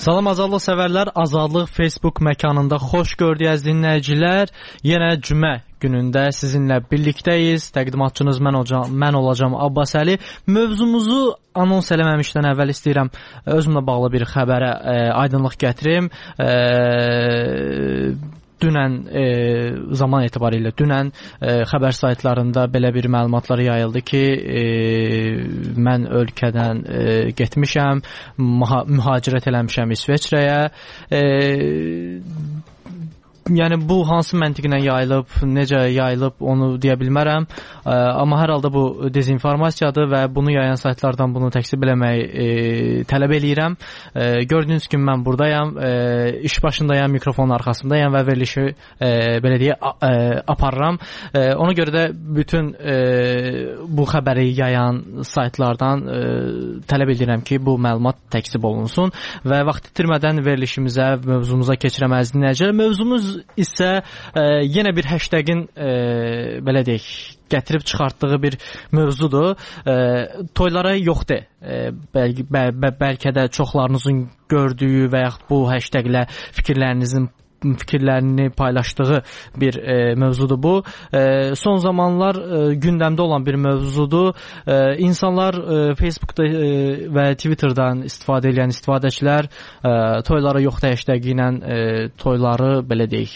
Salam azadlıq sevərlər, Azadlıq Facebook məkanında xoş gördük əziz dinləyicilər. Yenə cümə günündə sizinlə birlikdəyiz. Təqdimatçınız mən olacağım Abbas Əli. Mövzumuzu anons eləməmişdən əvvəl istəyirəm özümlə bağlı bir xəbərə aydınlıq gətirim. Dünən zaman etibarilə xəbər saytlarında belə bir məlumatlar yayıldı ki, mən ölkədən getmişəm, mühacirət eləmişəm İsveçrəyə. Yəni bu hansı məntiqlə yayılıb, necə yayılıb onu deyə bilmərəm. Amma hər halda bu dezinformasiyadır və bunu yayan saytlardan bunu təksib eləməyi tələb eləyirəm. Gördüyünüz kimi mən buradayam, iş başındayam, mikrofonun arxasındayam və verilişi belə deyə aparıram. Ona görə də bütün bu xəbəri yayan saytlardan tələb edirəm ki, bu məlumat təksib olunsun və vaxt itirmədən verilişimizə, mövzumuza keçirəm əziz dinləyicilər. Mövzumuz isə yenə bir hashtagin belə deyək, gətirib çıxartdığı bir mövzudur. Toylara yoxdur. Bəlkə də çoxlarınızın gördüyü və yaxud bu hashtaglə fikirlərini paylaşdığı bir mövzudur bu. Son zamanlar gündəmdə olan bir mövzudur. İnsanlar Facebookda və Twitterdan istifadə edən istifadəçilər toylara yoxdur hashtagi ilə toyları belə deyək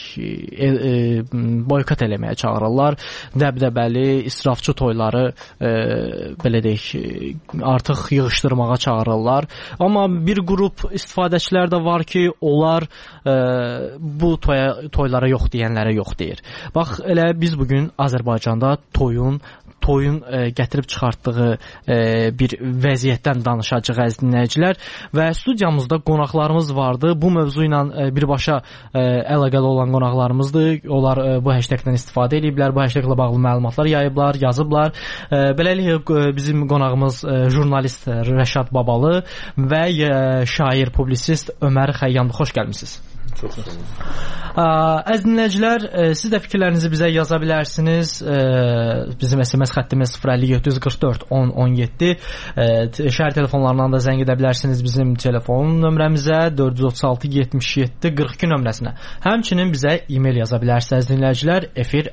boykot eləməyə çağırırlar. Dəbdəbəli, israfçı toyları belə deyək artıq yığışdırmağa çağırırlar. Amma bir qrup istifadəçilər də var ki, onlar bu toylara yox deyənlərə yox deyir. Bax, elə biz bugün Azərbaycanda toyun gətirib çıxartdığı bir vəziyyətdən danışacağıq əziz dinləyicilər və studiyamızda qonaqlarımız vardı. Bu mövzu ilə birbaşa əlaqəli olan qonaqlarımızdır. Onlar bu hashtagdən istifadə ediblər, bu hashtagla bağlı məlumatlar yayıblar, yazıblar. Beləliklə bizim qonağımız jurnalist Rəşad Babalı və şair, publisist Ömər Xəyyamdır. Xoş gəlmisiniz. Çox sağ olun. Əziz dinləyicilər, siz də fikirlərinizi bizə yaza bilərsiniz. Bizim SMS xəttimiz 05744 1017. Şəhər telefonlarından da zəng edə bilərsiniz bizim telefon nömrəmizə 436 77 42 nömrəsinə. Həmçinin bizə e-mail yaza bilərsiniz əziz dinləyicilər.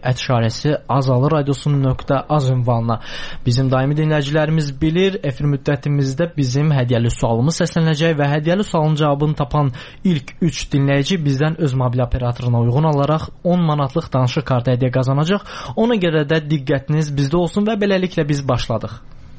efir@şarəsi@azaliradio.az ünvanına. Bizim daimi dinləyicilərimiz bilir, efir müddətimizdə bizim hədiyyəli sualımız səslənəcək və hədiyyəli sualın cavabını tapan ilk 3 dinləyici bizdən öz mobil operatoruna uyğun olaraq 10 manatlıq danışıq kartı hədiyyə qazanacaq. Ona görə də diqqətiniz bizdə olsun və beləliklə biz başladıq.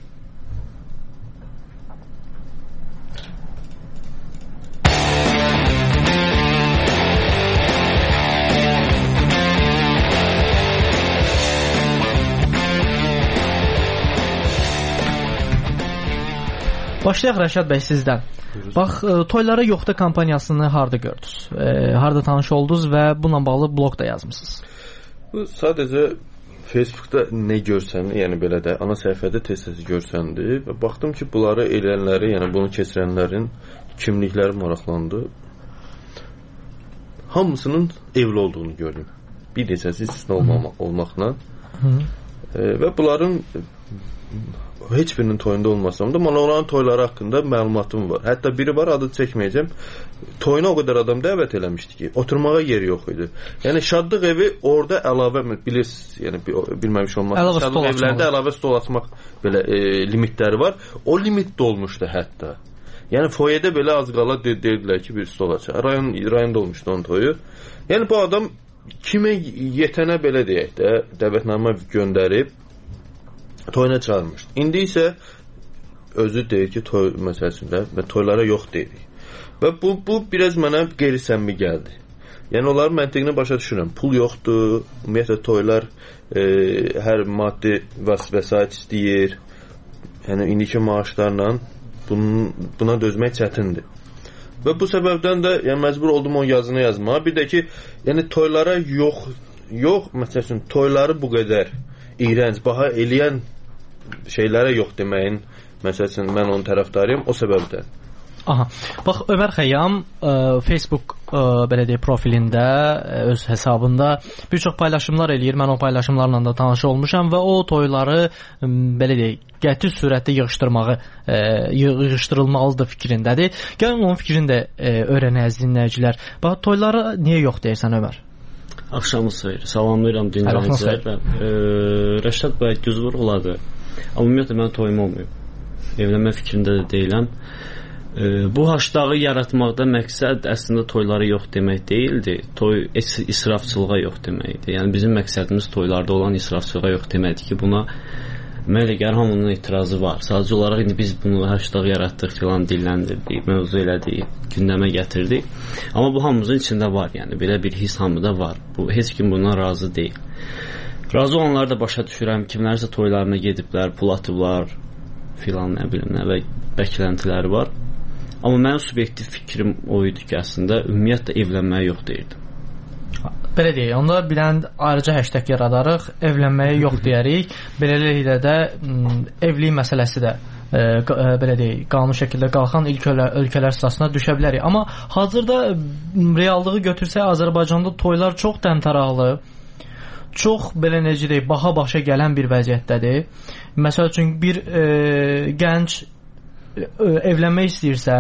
Başlayaq Rəşad bəy sizdən. Bax, toylara yoxdur kampaniyasını harda gördünüz? Harda tanış oldunuz və bununla bağlı blog da yazmısınız? Bu sadəcə Facebookda nə görsəm, yəni belə də ana səhifədə tez-tez görsəndi və baxdım ki, bunları eləyənləri, yəni bunu keçirənlərin kimlikləri maraqlandı. Hamısının evli olduğunu gördüm. Bir neçəsi istisna olmaqla. Və bunların heç birinin toyunda olmasam da mən onların toyları haqqında məlumatım var. Hətta biri var, adı çəkməyəcəm. Toyuna o qədər adam dəvət eləmişdi ki, oturmağa yeri yox idi. Yəni şadlıq evi orada əlavə bilirsiniz, yəni bilməmiş olmaz. Şadlıq evlərində əlavə stol açmaq belə limitləri var. O limit dolmuşdu hətta. Yəni foyedə belə az qala dedilər ki, bir stol açar. Rayonda olmuşdu onun toyu. Yəni bu adam kimə yetənə belə deyək də dəvətnamə göndərib toyuna çağırmışdı. İndi isə özü deyir ki, toy məsələsində və toylara yox deyirik. Və bu biraz mənə qeyri-səmimi gəldi. Yəni onların məntiqini başa düşürəm. Pul yoxdur, ümumiyyətlə toylar hər maddi vəsait istəyir. Yəni indiki maaşlarla buna dözmək çətindir. Və bu səbəbdən də yəni məcbur oldum o yazını yazmağa. Bir də ki, yəni toylara yox, məsələn, toyları bu qədər iyrənc, baha eləyən şeylərə yox deməyin, məsələn, mən onun tərəfdarıyım o səbəbdən. Aha. Bax, Ömər Xəyyam Facebook belə deyək, profilində, öz hesabında bir çox paylaşımlar eləyir. Mən o paylaşımlarla da tanış olmuşam və o toyları belə deyək, qəti sürətdə yığışdırılmalıdır fikrindədir. Gəlin onun fikrini də öyrənək dinləyicilər. Bax, toylara niyə yox deyirsən Ömər? Axşamınız xeyir. Salamlayıram dinləyicilər. Rəşad bəy düzvur oladı. Amma ümumiyyətlə mən toyum olmayıb. Evlənmə fikrində də deyiləm. Bu haşdağı yaratmaqda məqsəd əslində toyları yox demək deyildi. Toy israfçılığa yox deməkdir. Yəni bizim məqsədimiz toylarda olan israfçılığa yox deməkdir ki, buna mənə elə gəlir hamının etirazı var. Sadəcə olaraq indi biz bunu haşdağı yaratdıq filan dilləndirdik, mövzu elədik, gündəmə gətirdik. Amma bu hamımızın içində var, yəni belə bir his hamıda var. Bu heç kim bundan razı deyil. Razı olanları da başa düşürəm. Kimlərsə toylarına gediblər, pul atıblar filan, nə bilim nə və bəkləntiləri var. Amma mənim subyektiv fikrim o idi ki, əslində ümumiyyətlə evlənməyə yox deyirdim. Belə deyək, onda bilən ayrıca hashtag yaradarıq, evlənməyə yox deyərik. Beləliklə də evlilik məsələsi də belə deyək, qanun şəkildə qalxan ilk ölkələr sırasına düşə bilərik. Amma hazırda reallığı götürsək, Azərbaycanda toylar çox təmtəraqlı, çox belə necə deyək, baha-başa gələn bir vəziyyətdədir. Məsəl üçün bir gənc evlənmək istəyirsə,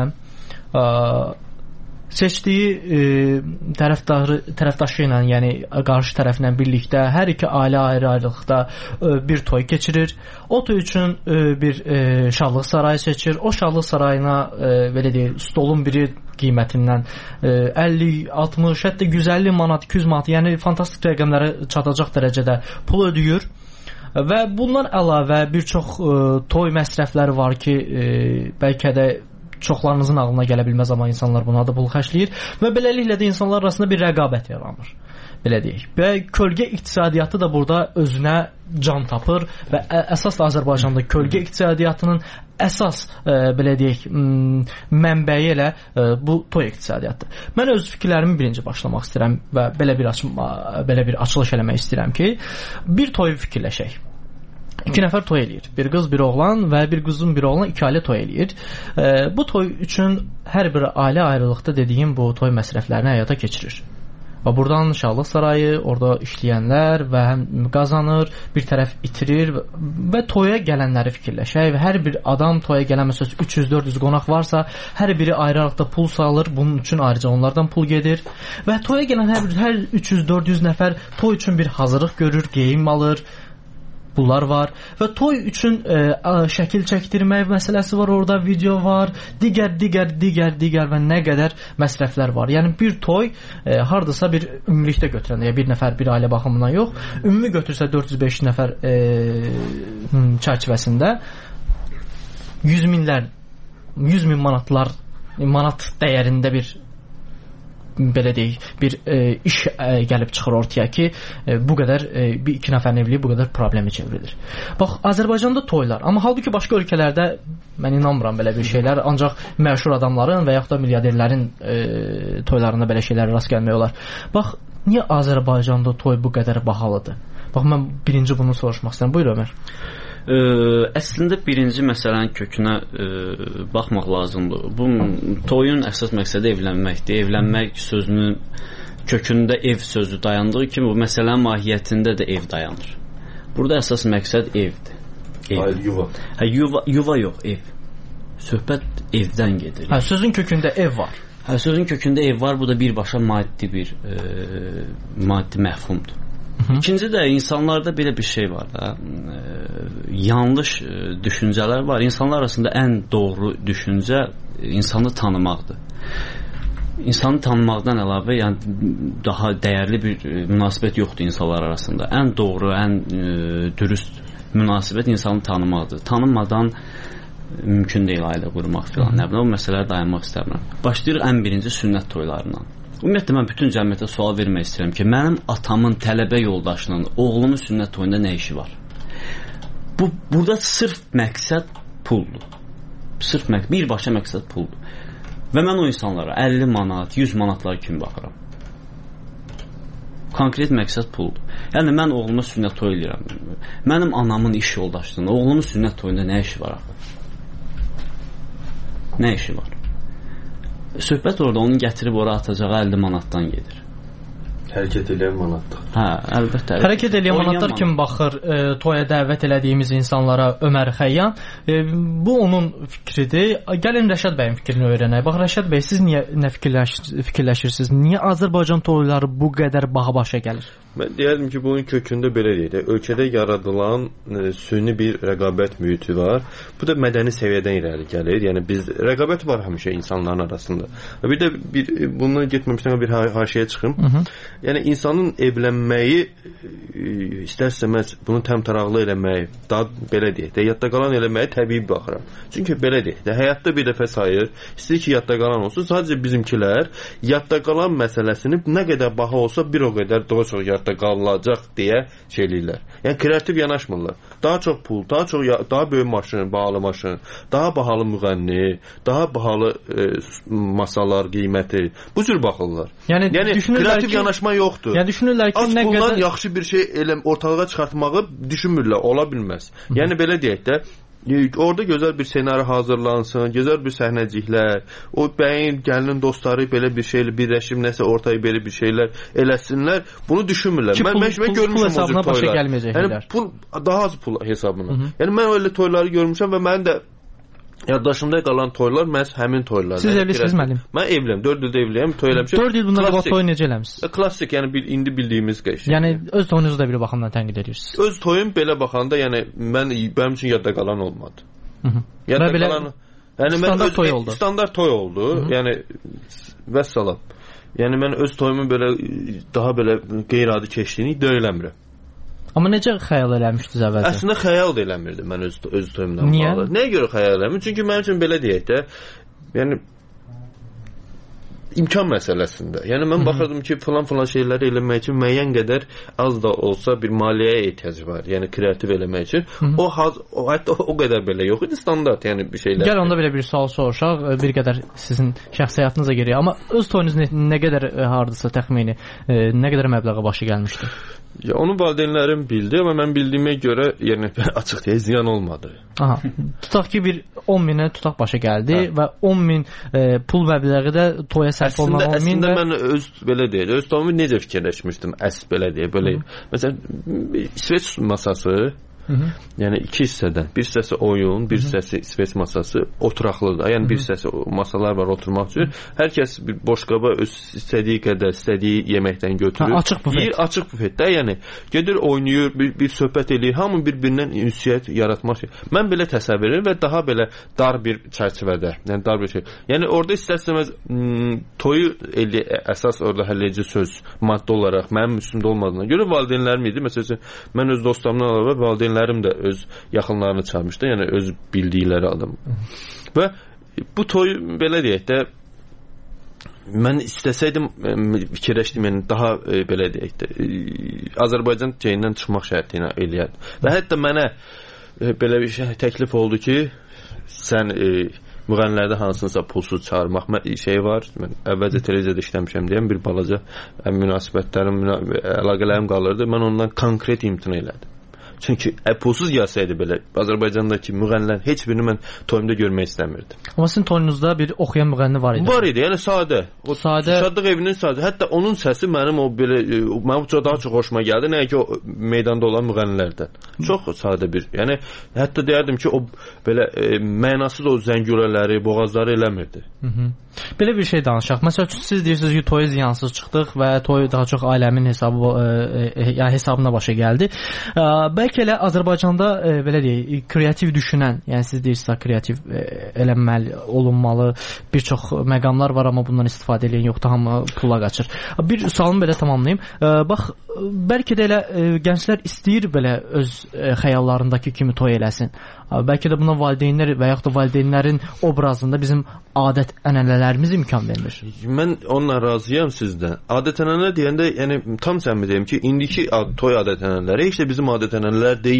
seçdiyi tərəfdaşı ilə, yəni qarşı tərəflə birlikdə hər iki ailə ayrı-ayrılıqda bir toy keçirir. O toy üçün bir şadlıq sarayı seçir. O şadlıq sarayına belə deyək, stolun biri qiymətindən 50, 60, hətta 150 manat, 200 manat, yəni fantastik rəqəmlərə çatacaq dərəcədə pul ödəyir. Və bundan əlavə bir çox toy məsrəfləri var ki, bəlkə də çoxlarınızın ağlına gələ bilməz, amma insanlar buna da pul xərcləyir və beləliklə də insanlar arasında bir rəqabət yaranır. Belə deyək. Və kölgə iqtisadiyyatı da burada özünə can tapır və əsas da Azərbaycanda kölgə iqtisadiyyatının əsas belə deyək mənbəyi elə bu toy iqtisadiyyatdır. Mən öz fikirlərimi birinci başlamaq istəyirəm və belə bir açılış eləmək istəyirəm ki, bir toyu fikirləşək. 2 nəfər toy eləyir. Bir qız, bir oğlan və bir qızın bir oğlan 2 ailə toy eləyir. Bu toy üçün hər bir ailə ayrılıqda dediyim bu toy məsrəflərini həyata keçirir. Və buradan şadlıq sarayı, orada işləyənlər və həm qazanır, bir tərəf itirir və toya gələnləri fikirləşək və hər bir adam toya gələn məsəl 300-400 qonaq varsa, hər biri ayrı-ayrılıqda pul salır, bunun üçün ayrıca onlardan pul gedir və toya gələn hər 300-400 nəfər toy üçün bir hazırlıq görür, geyim alır. Bunlar var və toy üçün şəkil çəkdirmək məsələsi var, orada video var, digər və nə qədər məsrəflər var. Yəni bir toy hardasa bir ümumilikdə götürəndə, bir nəfər bir ailə baxımından yox, ümumi götürsə 405 nəfər çərçivəsində 100 min manat dəyərində bir belə deyək, bir iş gəlib çıxır ortaya ki, bu qədər bir 2 nəfərin evliliyi bu qədər problemi çevrilir. Bax, Azərbaycanda toylar, amma halbuki başqa ölkələrdə mən inanmıram belə bir şeylər, ancaq məşhur adamların və yaxud da milyarderlərin toylarında belə şeylərə rast gəlmək olar. Bax, niyə Azərbaycanda toy bu qədər bahalıdır? Bax, mən birinci bunu soruşmaq istəyirəm. Buyur Ömər. Əslində birinci məsələnin kökünə baxmaq lazımdır. Bu toyun əsas məqsədi evlənməkdir. Evlənmək sözünün kökündə ev sözü dayandığı kimi bu məsələnin mahiyyətində də ev dayanır. Burada əsas məqsəd evdir. Ev. Yuva. Yuva yox, ev. Söhbət evdən gedir. Sözün kökündə ev var. Sözün kökündə ev var. Bu da birbaşa maddi məfhumdur. İkinci də insanlarda belə bir şey var da, yanlış düşüncələr var. İnsanlar arasında ən doğru düşüncə insanı tanımaqdır. İnsanı tanımaqdan əlavə, yəni daha dəyərli bir münasibət yoxdur insanlar arasında. Ən doğru, ən dürüst münasibət insanı tanımaqdır. Tanınmadan mümkün deyil ailə qurmaq filan. Nə bilim, o məsələlərə dayanmaq istəmirəm. Başlayırıq ən birinci sünnət toylarından. Ümumiyyətlə mən bütün cəmiyyətə sual vermək istəyirəm ki, mənim atamın tələbə yoldaşının oğlunun sünnət toyunda nə işi var? Burada sırf məqsəd puldur. Birbaşa məqsəd puldur. Və mən o insanlara 50 manat, 100 manatlar kimi baxıram. Konkret məqsəd puldur. Yəni mən oğluma sünnət toy eləyirəm. Mənim anamın iş yoldaşlığında oğlumun sünnət toyunda nə işi var axı? Nə işi var? söhbət orada onu gətirib ora atacağı 50 manatdan gedir. Hərəkət edən manatlar. Hə, əlbəttə. Hərəkət edən manatlar kimi baxır toya dəvət elədiyimiz insanlara Ömər Xəyyam. Bu onun fikridir. Gəlin Rəşad bəyin fikrini öyrənək. Bax Rəşad bəy, siz niyə nə fikirləşirsiniz? Niyə Azərbaycan toyları bu qədər baha başa gəlir? Mən deyərdim ki, bunun kökündə belə deyək. Ölkədə yaradılan süni bir rəqabət mühiti var. Bu da mədəni səviyyədən irəli gəlir. Yəni biz rəqabət var həmişə insanların arasında. Bir də bunu getməmişdən bir haşiyə çıxım. Yəni insanın evlənməyi istər-istəməz bunu təmtəraqlı eləməyi, daha belə deyək də, yadda qalan eləməyi təbii baxıram. Çünki belə deyək də, həyatda bir dəfə sayır, istəyir ki, yadda qalan olsun. Sadəcə bizimkilər yadda qalan məsələsini nə qədər baha olsa bir o qədər daha çox yadda qalacaq deyə şey eləyirlər. Yəni kreativ yanaşmırlar. Daha çox pul, daha böyük maşın, bahalı maşın, daha bahalı müğənni, daha bahalı masalar qiyməti. Bu cür baxırlar. Yəni kreativ yanaşma yoxdur. Yəni düşünürlər ki, nə qədər yaxşı bir şey ortalığa çıxartmağı düşünmürlər, ola bilməz. Yəni belə deyək də, orada gözəl bir ssenari hazırlansın, gözəl bir səhnəciklər, o bəyin, gəlinin dostları belə bir şeylə birləşib nəsə ortaya belə bir şeylər eləsinlər, bunu düşünmürlər. Mən görmüşəm o cür toylar. Yəni pul, daha az pul hesabına. Yəni mən öyle toyları görmüşəm və mənim də yaddaşımda qalan toylar məhz həmin toylar. Siz evlisiniz müəllim? Mən evliyəm, 4 ildə evliyəm, toy eləmişəm. 4 il bundan qabaq toy necə eləmisiniz? Klassik, yəni indi bildiyimiz qəşəng. Yəni öz toyunuzu da bir baxımdan tənqid edirsiniz. Öz toyum belə baxanda, yəni mənim üçün yadda qalan olmadı. Yadda qalan, yəni standart toy oldu. Standart toy oldu. Yəni vəssalam. Yəni mən öz toyumun belə daha belə qeyri-adi keçdiyini iddia eləmirəm. Amma necə xəyal eləmişdiniz əvvəlcə? Əslində xəyal da eləmirdim mən öz toyumdan bağlı. Nəyə görə xəyal eləmirdim? Çünki mənim üçün belə deyək də, yəni imkan məsələsində. Yəni mən baxırdım ki, falan şeyləri eləmək üçün müəyyən qədər az da olsa bir maliyyəyə ehtiyac var. Yəni kreativ eləmək üçün. Hətta o qədər belə yox idi, standart, yəni bir şeylər. Gəl onda belə bir sual soruşaq, bir qədər sizin şəxsi həyatınıza giriyor. Amma öz toyunuz nə qədər hardasa təxmini, nə qədər məbləğə başı gəlmişdi? Ya onu valideynlərim bildi, amma mən bildiyimə görə, yəni açıq deyə ziyan olmadı. Aha. Tutaq ki, bir 10.000-ə tutaq başa gəldi və 10.000 pul məbləği də toya sərf olunan 10.000. Əslində mən belə deyək, öz toyumu necə fikirləşmişdim? Belə deyək, belə. Məsələn, İsveç masası, yəni iki hissədən, bir hissəsi oyun, bir hissəsi İsveç masası oturaqlıdır. Yəni bir hissəsi masalar var oturmaq üçün. Hər kəs bir boş qaba öz istədiyi qədər, istədiyi yeməkdən götürür. Açıq bufet. Açıq bufetdə, yəni gedir, oynayır, bir söhbət eləyir, hamı bir-birindən ünsiyyət yaratmaq üçün. Mən belə təsəvvür edirəm və daha belə dar bir çərçivədə, yəni dar bir şey. Yəni orada istərsəməz toyu əsas orada həlledici söz maddə olaraq mənim üstümdə olmadığına görə valideynlərim idi. Məsələn, mən öz dostlarımdan əlavə valideynlərim də öz yaxınlarını çağırmışdı, yəni öz bildikləri adam. Və bu toy belə deyək də, mən istəsəydim, fikirləşdim, yəni daha belə deyək də, Azərbaycan şeyindən çıxmaq şərti ilə eləyərdim. Və hətta mənə belə bir şey təklif oldu ki, sən müğənnilərdə hansınsa pulsuz çağırmaq şey var. Mən əvvəlcə televiziyada işləmişəm deyəm, bir balaca münasibətlərim, əlaqələrim qalırdı. Mən ondan konkret imtina elədim. Çünki pulsuz gəlsəydi belə Azərbaycandakı müğənnilər heç birini mən toyumda görmək istəmirdim. Amma sizin toyunuzda bir oxuyan müğənni var idi. Var idi, yəni sadə. Şadlıq evinin sadə. Hətta onun səsi mənim daha çox xoşuma gəldi. Nəyə ki o meydanda olan müğənnilərdən. Çox sadə bir. Yəni hətta deyərdim ki, o belə mənasız o zəngürələri, boğazları eləmirdi. Belə bir şey danışaq. Məsələn, siz deyirsiniz ki, toya ziyansız çıxdıq və toy daha çox ailəmin hesabına başa gəldi. Bəlkə elə Azərbaycanda belə deyək, kreativ düşünən, yəni siz deyirsiniz kreativ eləməli, olunmalı, bir çox məqamlar var, amma bundan istifadə edən yoxdur, hamı pula qaçır. Bir sualımı belə tamamlayım. Bax, bəlkə də elə gənclər istəyir belə öz xəyallarındakı kimi toy eləsin. Bəlkə də buna valideynlər və yaxud da valideynlərin obrazında bizim adət-ənənələrimiz imkan vermir. Mən onunla razıyam sizdən. Adət-ənənələr deyəndə, yəni tam səmimi deyim ki, indiki toy adət-ənənələri heç də bizim adət-ənənələr deyil.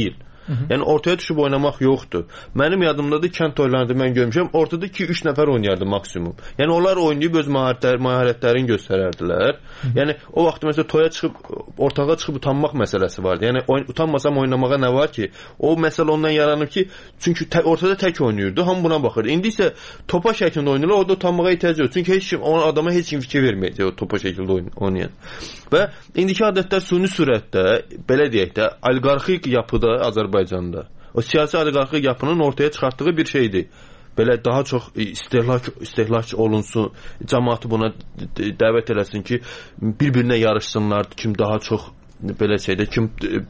Yəni ortaya düşüb oynamaq yoxdur. Mənim yadımdadır, kənd toylarında mən görmüşəm, ortada 2-3 nəfər oynayardı maksimum. Yəni onlar oynayıb öz məharətlərini göstərərdilər. Yəni o vaxt məsələn toya çıxıb, ortağa çıxıb utanmaq məsələsi vardı. Yəni utanmasam oynamağa nə var ki? O məsələ ondan yaranıb ki, çünki ortada tək oynayırdı, hamı buna baxırdı. İndi isə topa şəklində oynayırlar, orada utanmağa ehtiyac yox. Çünki heç kim, adama heç kim fikir verməyəcək o topa şəkildə oynayan. Və indiki adətlər süni sürətdə, belə deyək də, oliqarxik yapıda Azərbaycanda, o siyasi oliqarxik yapının ortaya çıxartdığı bir şeydir. Belə daha çox istehlak olunsun, cəmaatı buna dəvət eləsin ki, bir-birinə yarışsınlar, kim daha çox belə şeydə, kim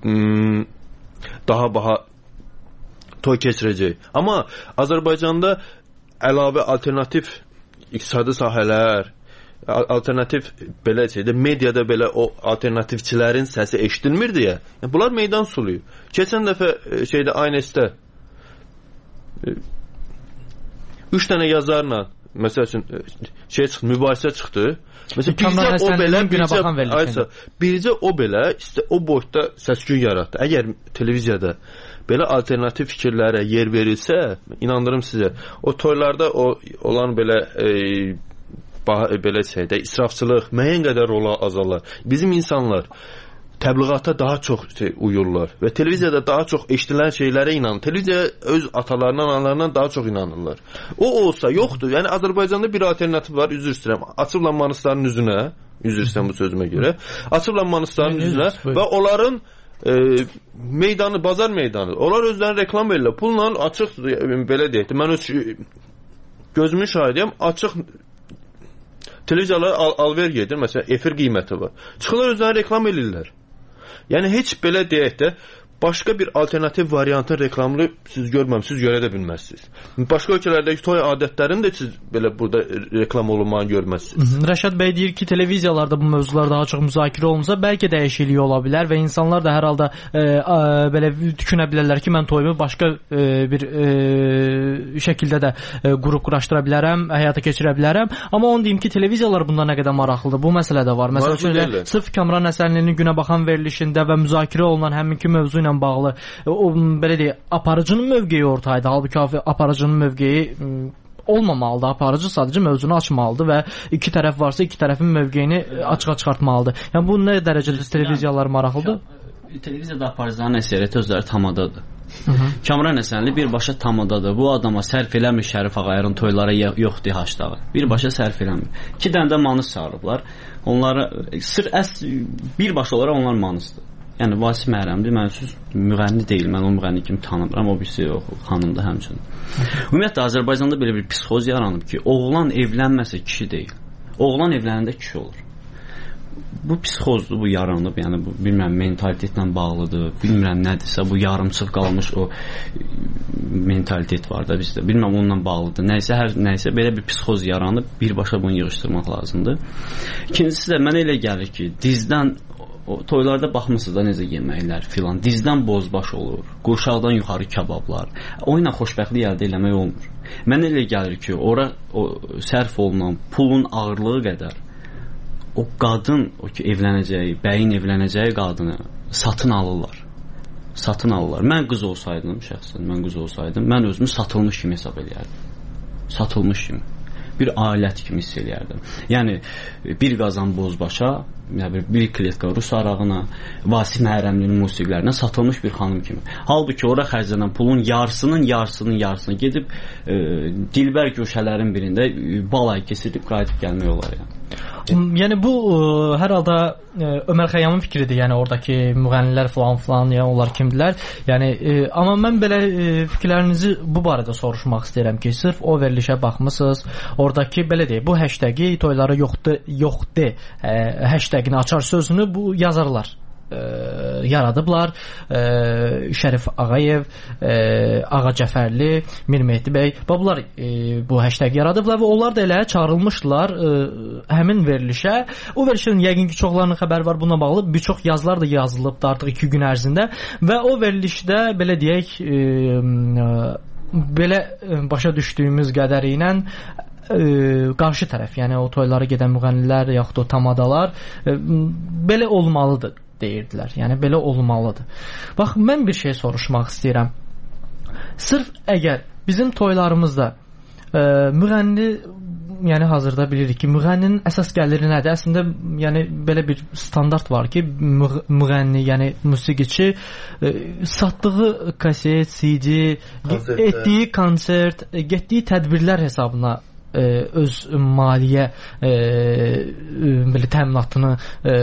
daha baha toy keçirəcək. Amma Azərbaycanda əlavə alternativ iqtisadi sahələr, alternativ belə şeydə, mediada belə o alternativçilərin səsi eşidilmir deyə. Yəni, bunlar meydan suluyur. Keçən dəfə şeydə ANS-də 3 dənə yazarla məsəl üçün mübahisə çıxdı. Məsələn, bircə o belə o boyda səs-küy yaratdı. Əgər televiziyada belə alternativ fikirlərə yer verilsə, inandırım sizə, o toylarda olan belə şeydə israfçılıq müəyyən qədər rola azalar. Bizim insanlar təbliğata daha çox uyurlar və televiziyada daha çox eşidilən şeylərə inanır. Televiziya öz atalarından, analarından daha çox inanırlar. O olsa yoxdur. Yəni Azərbaycanda bir alternativ var, üzr istəyirəm. Açıblar manistların üzünə, üzr istəyirəm bu sözümə görə. Açıblar manistların üzünə və onların meydanı, bazar meydanı. Onlar özlərini reklam verirlər. Pulla açıq, belə deyək də, mən öz gözümün şahidiyəm, açıq televiziyalara alver gedir, məsələn, efir qiyməti var. Çıxırlar özlərini reklam edirlər. Yəni, heç belə deyək də, başqa bir alternativ variantın reklamını siz görməmsiniz, görə də bilməzsiniz. Başqa ölkələrdəki toy adətlərini də siz belə burada reklam olunmağını görməzsiniz. Rəşad bəy deyir ki, televiziyalarda bu mövzular daha çox müzakirə olunsa, bəlkə dəyişiklik ola bilər və insanlar da hər halda belə düşünə bilərlər ki, mən toyumu başqa bir şəkildə də quraşdıra bilərəm, həyata keçirə bilərəm. Amma onu deyim ki, televiziyalar bunda nə qədər maraqlıdır. Bu məsələ də var. Məsələn, sırf Kamran Həsənlinin Günə Baxan verilişində və müzakirə olunan həminki mövzu ilə bağlı o belə deyək, aparıcının mövqeyi ortaydı. Halbuki aparıcının mövqeyi olmamalıdır. Aparıcı sadəcə mövzunu açmalıdır və iki tərəf varsa iki tərəfin mövqeyini açığa çıxartmalıdır. Yəni bu nə dərəcədə televiziyalar maraqlıdır? Televiziyada aparıcıların əksəriyyəti özləri tamadadır. Kamran Həsənli birbaşa tamadadır. Bu adama sərf eləmir Şərif Ağayarın toylara yoxdur haşdağı. Birbaşa sərf eləmir. 2 dənə də manız çağırıblar. Onlara birbaşa olaraq onlar manızdır. Yəni Vasif Məhrəmli mən müğənni deyil, mən o müğənni kimi tanımıram, o birisi xanımdır həmçinin. Ümumiyyətlə Azərbaycanda belə bir psixoz yaranıb ki, oğlan evlənməsə kişi deyil. Oğlan evlənəndə kişi olur. Bu psixozdur, bu yaranıb, yəni bu bilmirəm mentalitetlə bağlıdır, bilmirəm nədirsə, bu yarımçıq qalmış o mentalitet var da bizdə. Bilmirəm onunla bağlıdır. Nəysə belə bir psixoz yaranıb, birbaşa bunu yığışdırmaq lazımdır. İkincisi də mənə elə gəlir ki, dizdən toylarda baxmısınız da necə yeməklər filan, dizdən bozbaş olur, qurşaqdan yuxarı kabablar. O ilə xoşbəxtlik əldə eləmək olmur. Mənə elə gəlir ki, ora sərf olunan pulun ağırlığı qədər o qadın, o ki evlənəcəyi, bəyin evlənəcəyi qadını satın alırlar. Satın alırlar. Mən qız olsaydım, şəxsən mən qız olsaydım, mən özümü satılmış kimi hesab edərdim. Satılmış kimi. Bir alət kimi hiss eləyərdim. Yəni, bir qazan bozbaşa, bir kletka rus arağına, Vasif Məhrəmlinin musiqilərinə satılmış bir xanım kimi. Halbuki ora xərclənən pulun yarısını gedib dilbər köşələrin birində balay kesilib, qayıdıb gəlmək olar yəni. Yəni bu hər halda Ömər Xəyyamın fikridir. Yəni oradakı müğənnilər falan, yəni onlar kimdilər? Yəni amma mən belə fikirlərinizi bu barədə soruşmaq istəyirəm ki, sırf o verilişə baxmısınız. Oradakı belə deyək, bu hashtagi toylara yoxdur hashtagini açar sözünü bu yazarlar yaradıblar. Şərif Ağayev, Ağa Cəfərli, Mir Mehdi bəy, bunlar bu hashtag yaradıblar və onlar da elə çağırılmışlar həmin verilişə. O verilişin yəqin ki çoxlarının xəbəri var bununla bağlı. Bir çox yazılar da yazılıbdı artıq 2 gün ərzində və o verilişdə belə deyək belə başa düşdüyümüz qədərilə qarşı tərəf, yəni o toylara gedən müğənnilər yaxud o tamadalar belə olmalıdır deyirdilər. Yəni belə olmalıdır. Bax, mən bir şey soruşmaq istəyirəm. Sırf əgər bizim toylarımızda müğənni, yəni hazırda bilirik ki, müğənninin əsas gəliri nədir? Əslində, yəni belə bir standart var ki, müğənni, yəni musiqiçi satdığı kaset, CD, etdiyi konsert, getdiyi tədbirlər hesabına öz maliyyə belə təminatını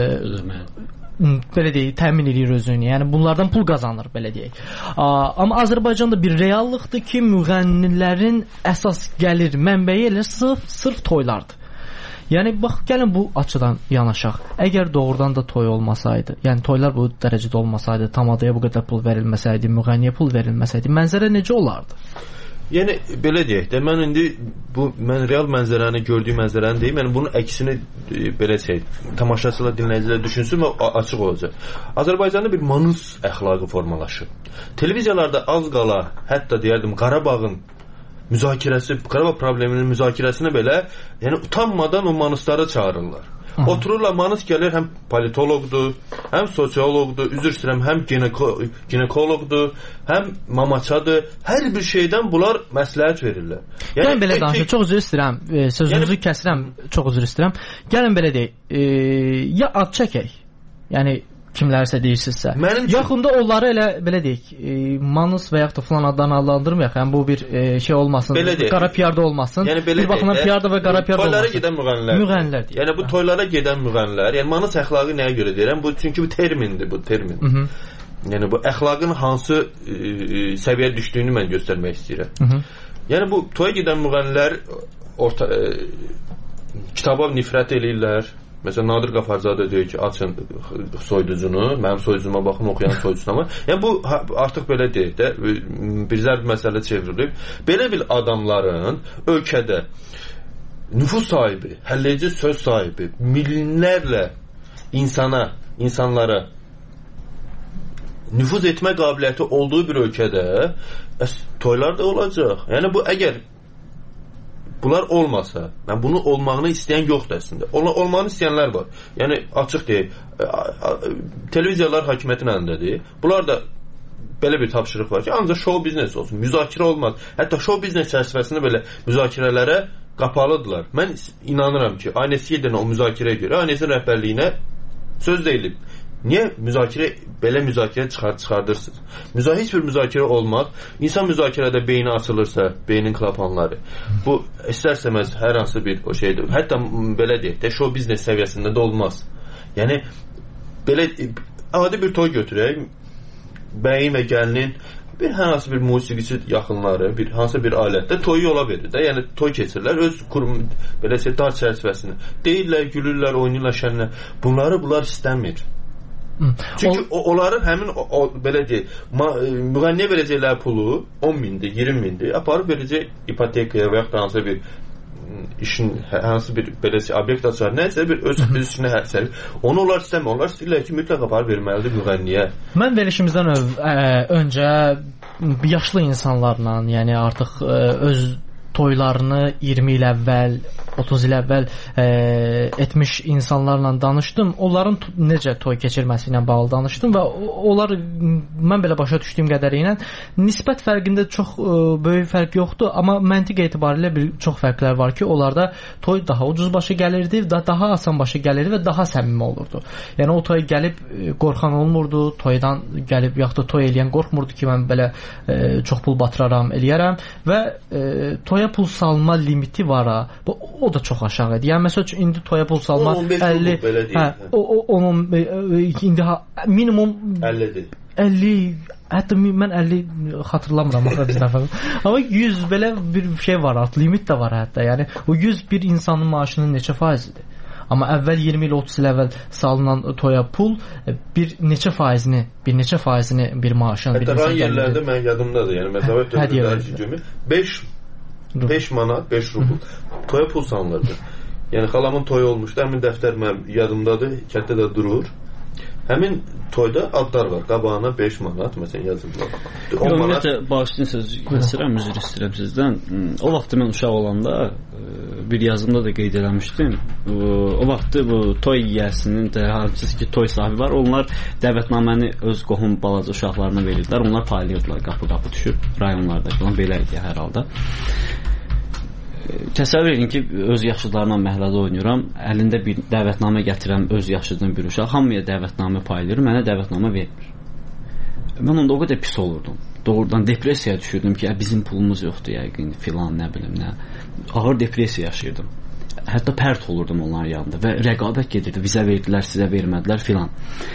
belə deyək, təmin edir özünü. Yəni bunlardan pul qazanır, belə deyək. Amma Azərbaycanda bir reallıqdır ki, müğənnilərin əsas gəlir mənbəyi elə sırf toylardır. Yəni bax, gəlin bu açıdan yanaşaq. Əgər doğrudan da toy olmasaydı, yəni toylar bu dərəcədə olmasaydı, tamadaya bu qədər pul verilməsəydi, müğənniyə pul verilməsəydi, mənzərə necə olardı? Yəni belə deyək də, mən indi mən real mənzərəni, gördüyüm mənzərəni deyim, yəni bunun əksini belə tamaşaçılar, dinləyicilər düşünsün və açıq olacaq. Azərbaycanda bir manus əxlaqı formalaşıb. Televiziyalarda az qala, hətta deyərdim, Qarabağın müzakirəsi, Qarabağ probleminin müzakirəsinə belə, yəni utanmadan o manusları çağırırlar. Otururlar, manus gəlir, həm politoloqdur, həm sosioloqdur, üzr istəyirəm, həm ginekoloqdur, həm mamaçadır. Hər bir şeydən bunlar məsləhət verirlər. Yəni belə danışır, çox üzr istəyirəm, sözünüzü kəsirəm, çox üzr istəyirəm. Gəlin belə deyək, ya ad çəkək, yəni kimlərsə deyirsinizsə. Yaxında onları elə belə deyək, manus və yaxud da filan addan adlandırmayaq. Yəni bu bir şey olmasın, qara piyarda olmasın. Yəni, bir baxımdan piyarda və qara piyarda olmasın. Toylara gedən müğənnilər. Yəni bu toylara gedən müğənnilər, yəni manus əxlaqı nəyə görə deyirəm? Bu çünki bu termindir, bu termin. Yəni bu əxlaqın hansı səviyyəyə düşdüyünü mən göstərmək istəyirəm. Yəni bu toya gedən müğənnilər kitaba nifrət eləyirlər. Məsələn, Nadir Qafarzadə deyir ki, açın soyuducunu, mənim soyuducuma baxın, oxuyan soyuducuna. Yəni bu artıq belə deyək də, bir zərb məsələ çevrilib. Belə bir adamların ölkədə nüfuz sahibi, həlləyici söz sahibi, minlərlə insanlara nüfuz etmə qabiliyyəti olduğu bir ölkədə toylar da olacaq. Yəni bu əgər bunlar olmasa, mən bunu olmağını istəyən yoxdur əslində. Olmağını istəyənlər var. Yəni açıq deyək, televiziyalar hakimiyyətin əlindədir. Bunlar da belə bir tapşırıq var ki, ancaq show biznes olsun, müzakirə olmaz. Hətta show biznes çərçivəsində belə müzakirələrə qapalıdırlar. Mən inanıram ki, Aynesi edən o müzakirəyə görə Aynesi'nin rəhbərliyinə söz deyilib. Niyə belə müzakirə çıxardırsınız? Heç bir müzakirə olmaz. İnsan müzakirədə beyni açılırsa, beynin klapanları, bu istər-istəməz hər hansı bir o şeydir. Hətta belə deyək də, show biznes səviyyəsində də olmaz. Yəni, belə adi bir toy götürək, bəyin və gəlinin hər hansı bir musiqiçi yaxınları, hansı bir alətdə toyu yola verir də. Yəni, toy keçirlər, öz kurum, belə dar çərçivəsini. Deyirlər, gülürlər, oynayırlar, şənlər. Bunlar istəmir. Çünki onların həmin belə deyək, müğənniyə verəcəkləri pulu 10 mindir, 20 mindir, aparıb verəcək ipotekaya və yaxud da hansı bir işin, hansı bir belə obyekt açar, nəsə bir öz işinə hərsəlir. Onu onlar istəmir. Onlar istəyirlər ki, mütləq aparıb verməlidir müğənniyə. Mən verilişimizdən öncə yaşlı insanlarla, yəni artıq öz toylarını 20 il əvvəl, 30 il əvvəl etmiş insanlarla danışdım. Onların necə toy keçirməsi ilə bağlı danışdım və onlar, mən belə başa düşdüyüm qədərilə, nisbət fərqində çox böyük fərq yoxdur, amma məntiq etibarilə çox fərqlər var ki, onlarda toy daha ucuz başa gəlirdi, daha asan başa gəlirdi və daha səmimi olurdu. Yəni o toy gəlib qorxan olmurdu, toydan gəlib yaxud da toy eləyən qorxmurdu ki, mən belə çox pul batıraram, eləyərəm və toya pul salma limiti var ha. O da çox aşağı idi. Yəni məsəl üçün indi toya pul salma 50, onun indi minimum 50-dir. 50, hətta mən 50 xatırlamıram axı bir dəfə. Amma 100 belə bir şey var, limit də var hətta. Yəni o 100 bir insanın maaşının neçə faizidir? Amma əvvəl 20 il 30 il əvvəl salınan toya pul bir neçə faizini bir maaşın bir insan yerlərdə mən yadımdadır. Yəni məsələn 5 manat, 5 rubl toya pul salınırdı. Yəni xalamın toyu olmuşdu. Həmin dəftər mənim yadımdadır. Kətdə də durur. Həmin toyda adlar var. Qabağına 5 manat məsələn yazılır. 10 manat. Ümumiyyətlə bağışlayın söz kəsirəm, üzr istəyirəm sizdən. O vaxt mən uşaq olanda bir yazımda da qeyd eləmişdim. O vaxt bu toy yiyəsinin də hansısa ki toy sahibi var. Onlar dəvətnaməni öz qohum balaca uşaqlarına verirdilər. Onlar paylayırdılar qapı-qapı düşüb rayonlarda falan belə idi hər halda. Təsəvvür edin ki, öz yaşıdlarımla məhəllədə oynayıram. Əlində bir dəvətnamə gətirəm, öz yaşıdın bir uşaq. Hamıya dəvətnamə paylayır, mənə dəvətnamə vermir. Mən onda o qədər pis olurdum. Doğrudan depressiyaya düşürdüm ki, bizim pulumuz yoxdur yəqin filan, nə bilim nə. Ağır depressiya yaşayırdım. Hətta pərt olurdum onların yanında və rəqabət gedirdi. Bizə verdilər, sizə vermədilər filan.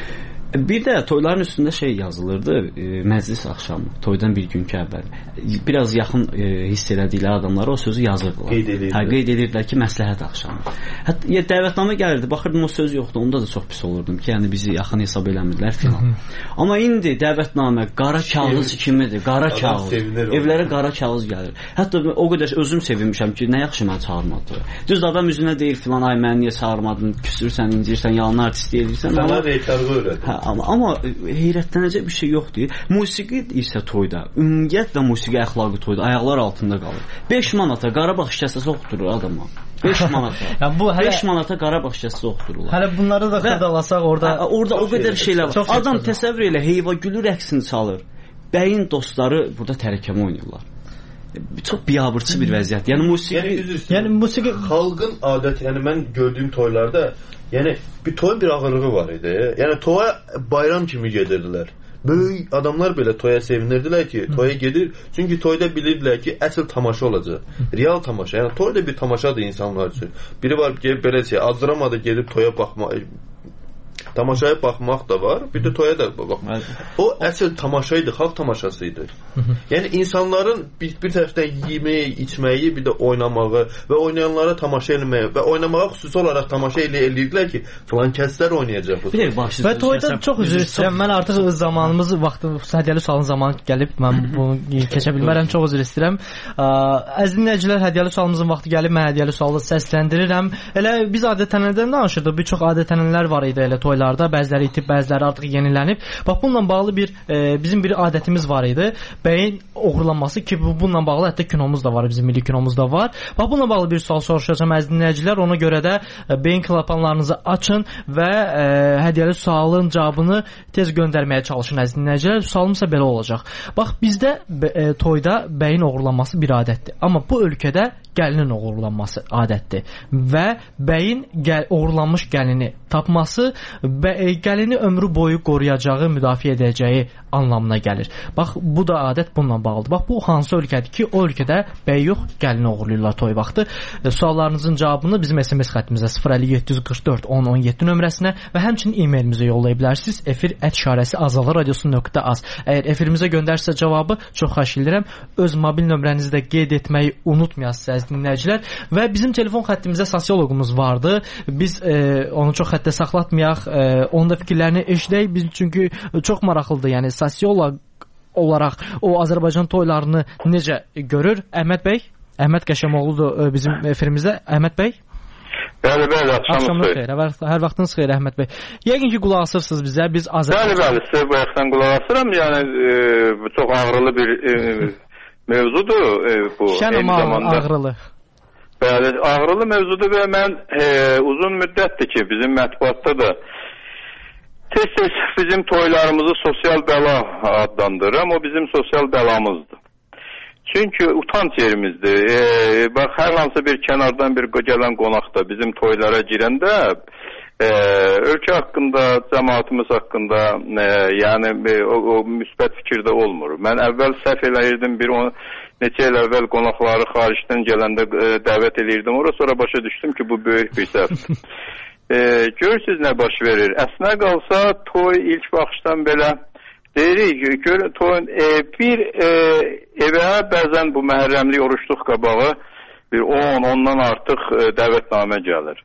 Bir də toyların üstündə şey yazılırdı, məclis axşamı, toydan bir günkü əvvəl. Biraz yaxın hiss elədikləri adamlara o sözü yazırdılar. Qeyd edirdilər ki, məsləhət axşamı. Hətta dəvətnamə gəlirdi, baxırdım o söz yoxdur, onda da çox pis olurdum ki, yəni bizi yaxın hesab eləmirdilər filan. Amma indi dəvətnamə qara kağız kimidir, qara kağız. Evlərə qara kağız gəlir. Hətta o qədər özüm sevinmişəm ki, nə yaxşı mənə çağırmadı. Düz adam üzünə deyir filan, ay məni niyə çağırmadın, küsürsən, incirsən, yalan artist deyirsən. Sənə reytarğı öyrədir. Amma heyrətlənəcək bir şey yoxdur. Musiqi isə toyda, ümumiyyətlə musiqi əxlaqı toyda ayaqlar altında qalır. 5 manata Qarabağ şikəsəsi oxuturur adama. 5 manata. Yəni bu 5 manata Qarabağ şikəsəsi oxutururlar. Hələ bunları da xırdalasaq orada o qədər şeylər var. Adam təsəvvür elə heyva gülü rəqsini çalır. Bəyin dostları burada tərəkəmə oynayırlar. Çox biabırçı bir vəziyyət. Yəni musiqi xalqın adəti, yəni mən gördüyüm toylarda yəni bir toyun bir ağırlığı var idi. Yəni toya bayram kimi gedirdilər. Böyük adamlar belə toya sevinirdilər ki, toya gedir. Çünki toyda bilirdilər ki, əsl tamaşa olacaq. Real tamaşa. Yəni toy da bir tamaşadır insanlar üçün. Biri var ki, belə şey, azdıramadı gedib toya baxmaq. Tamaşaya baxmaq da var, bir də toya da baxmaq. O əsl tamaşa idi, xalq tamaşası idi. Yəni insanların bir tərəfdən yeməyi, içməyi, bir də oynamağı və oynayanlara tamaşa eləməyi və oynamağa xüsusi olaraq tamaşa eləyirdilər ki, filan kəslər oynayacaq bu. Və toyda çox üzr istəyirəm. Mən artıq zamanımız, vaxtı, hədiyyəli sualın zamanı gəlib, mən bunu keçə bilmərəm, çox üzr istəyirəm. Əziz dinləyicilər, hədiyyəli sualımızın vaxtı gəlib, mən hədiyyəli sualı səsləndirirəm. Elə biz adət-ənənələrdən danışırdıq, bir çox adət-ənənələr var idi elə toylarda, bəziləri itib, bəziləri artıq yenilənib. Bax bununla bağlı bizim bir adətimiz var idi. Bəyin oğurlanması ki, bununla bağlı hətta kinomuz da var, bizim milli kinomuz da var. Bax bununla bağlı bir sual soruşacağam əziz dinləyicilər. Ona görə də beyin klapanlarınızı açın və hədiyyəli sualın cavabını tez göndərməyə çalışın əziz dinləyicilər. Sualım isə belə olacaq. Bax bizdə toyda bəyin oğurlanması bir adətdir. Amma bu ölkədə gəlinin oğurlanması adətdir və bəyin oğurlanmış gəlini tapması gəlini ömrü boyu qoruyacağı, müdafiə edəcəyi anlamına gəlir. Bax bu da adət bununla bağlıdır. Bax bu hansı ölkədir ki, o ölkədə bəy yox, gəlini oğurlayırlar toy vaxtı. Suallarınızın cavabını bizim SMS xəttimizə 05744 1017 nömrəsinə və həmçinin e-mailimizə yollaya bilərsiniz. efir@şarəsi@radiosu.az. Əgər efirimizə göndərsə cavabı çox xahiş edirəm. Öz mobil nömrənizi də qeyd etməyi unutmayasınız dinləyicilər və bizim telefon xəttimizdə sosioloqumuz vardı. Biz onu çox xəttə saxlatmayaq, onun da fikirlərini eşidək. Biz çünki çox maraqlıdır. Yəni sosioloq olaraq o Azərbaycan toylarını necə görür? Əhməd bəy, Əhməd Qəşəmoğludur bizim efirimizdə. Əhməd bəy. Bəli, axşamınız xeyir. Hər vaxtınız xeyir Əhməd bəy. Yəqin ki qulaq asırsınız bizə. Biz Azərbaycan. Bəli, sizə bu yaxdan qulaq asıram. Yəni bu çox ağrılı bir mövzudur bu. Eyni zamanda ağrılı. Bəli, ağrılı mövzudur və mən uzun müddətdir ki, bizim mətbuatda da tez-tez bizim toylarımızı sosial bəla adlandırıram. O bizim sosial bəlamızdır. Çünki utanç yerimizdir. Bax, hər hansı bir kənardan bir gələn qonaq da bizim toylara girəndə ölkə haqqında, cəmaatımız haqqında yəni o müsbət fikirdə olmur. Mən əvvəl səhv eləyirdim, neçə il əvvəl qonaqları xaricdən gələndə dəvət edirdim. Sonra başa düşdüm ki, bu böyük bir səhvdir. Görürsünüz nə baş verir. Əsnə qalsa toy ilk baxışdan belə deyirik, toyun bir evə bəzən bu məhərrəmlik oruçluq qabağı bir 10-ondan artıq dəvətnamə gəlir.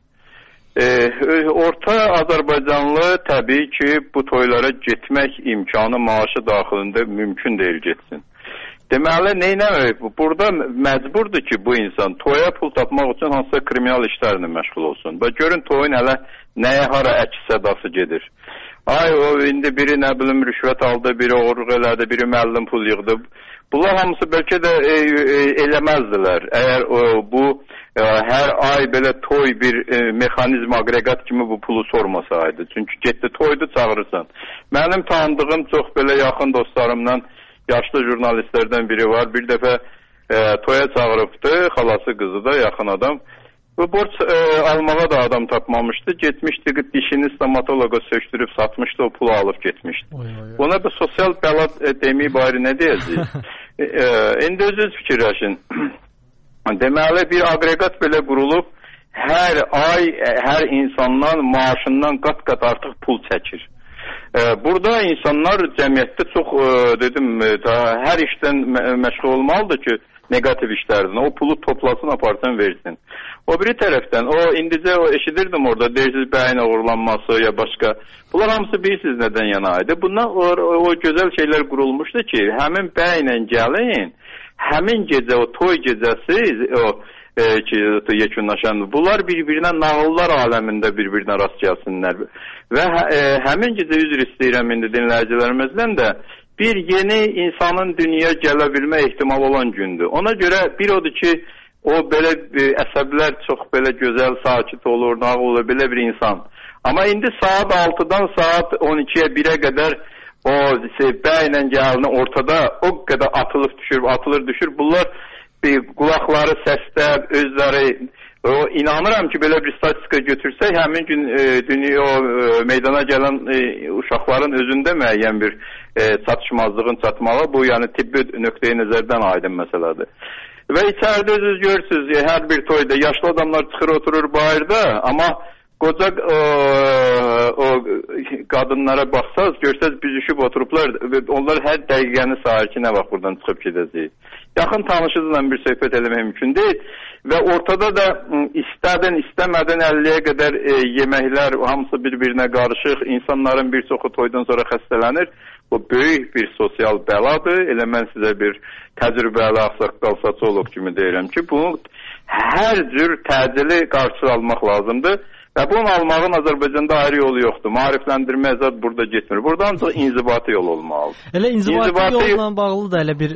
Orta Azərbaycanlı təbii ki, bu toylara getmək imkanı maaşı daxilində mümkün deyil getsin. Deməli, neynəmək? Burada məcburdur ki, bu insan toya pul tapmaq üçün hansısa kriminal işlərlə məşğul olsun. Və görün toyun hələ nəyə hara əks sədası gedir. Ay o indi biri nə bilim rüşvət aldı, biri oğurluq elədi, biri müəllim pul yığdı. Bunlar hamısı bəlkə də eləməzdilər. Əgər bu hər ay belə toy bir mexanizm, aqreqat kimi bu pulu sormasaydı. Çünki getdi toydu çağırırsan. Mənim tanıdığım çox belə yaxın dostlarımdan yaşlı jurnalistlərdən biri var. Bir dəfə toya çağırıbdı, xalası qızı da yaxın adam. Bu borç almağa da adam tapmamışdı. Getmişdi, dişini stomatoloqa söktürüb satmışdı, o pulu alıb getmişdi. Buna da sosial bəla deməyib ayrı nə deyəcəyik? İndi özünüz fikirləşin. Deməli bir aqreqat belə qurulub, hər ay hər insandan maaşından qat-qat artıq pul çəkir. Burada insanlar cəmiyyətdə çox dedim, hər işdən məşğul olmalıdır ki, negativ işlərdən. O pulu toplasın, aparsın, versin. O biri tərəfdən, indicə eşidirdim orada, deyirsiniz bəyin uğurlanması ya başqa. Bunlar hamısı bilirsiniz nədən yanaydı. Bundan o gözəl şeylər qurulmuşdu ki, həmin bəylə gəlin, həmin gecə, o toy gecəsi, yekunlaşan, bunlar bir-birinə nağıllar aləmində bir-birinə rast gəlsinlər. Və həmin gecə üzr istəyirəm indi dinləyicilərimizdən də bir yeni insanın dünyaya gələ bilmə ehtimalı olan gündür. Ona görə bir odur ki, o belə əsəblər çox belə gözəl, sakit olur, nağıl olur, belə bir insan. Amma indi saat 6-dan saat 12-yə 1-ə qədər o bəylə gəlini ortada o qədər atılır düşür. Bunlar qulaqları səsdə, özləri, inanıram ki, belə bir statistika götürsək, həmin gün dünya meydana gələn uşaqların özündə müəyyən bir çatışmazlığın çatmalı. Bu, yəni tibbi nöqteyi nəzərdən aydın məsələdir. Və içəridə özünüz görürsünüz, hər bir toyda yaşlı adamlar çıxır, oturur bayırda, amma qoca o qadınlara baxsaz, görsəz büzüşüb oturublar, onlar hər dəqiqəni sayır ki, nə vaxt buradan çıxıb gedəcək. Yaxın tanışınızla bir söhbət eləmək mümkün deyil və ortada da istədin, istəmədin 50-yə qədər yeməklər, hamısı bir-birinə qarışıq, insanların bir çoxu toydan sonra xəstələnir. Bu böyük bir sosial bəladır. Elə mən sizə bir təcrübəli ağsaqqal Saçolov kimi deyirəm ki, bunu hər cür təcili qarşı almaq lazımdır. Və bunun almağın Azərbaycanda ayrı yolu yoxdur. Maarifləndirmə zad burada getmir. Burada ancaq inzibati yol olmalıdır. Elə inzibati yolla bağlı da elə bir...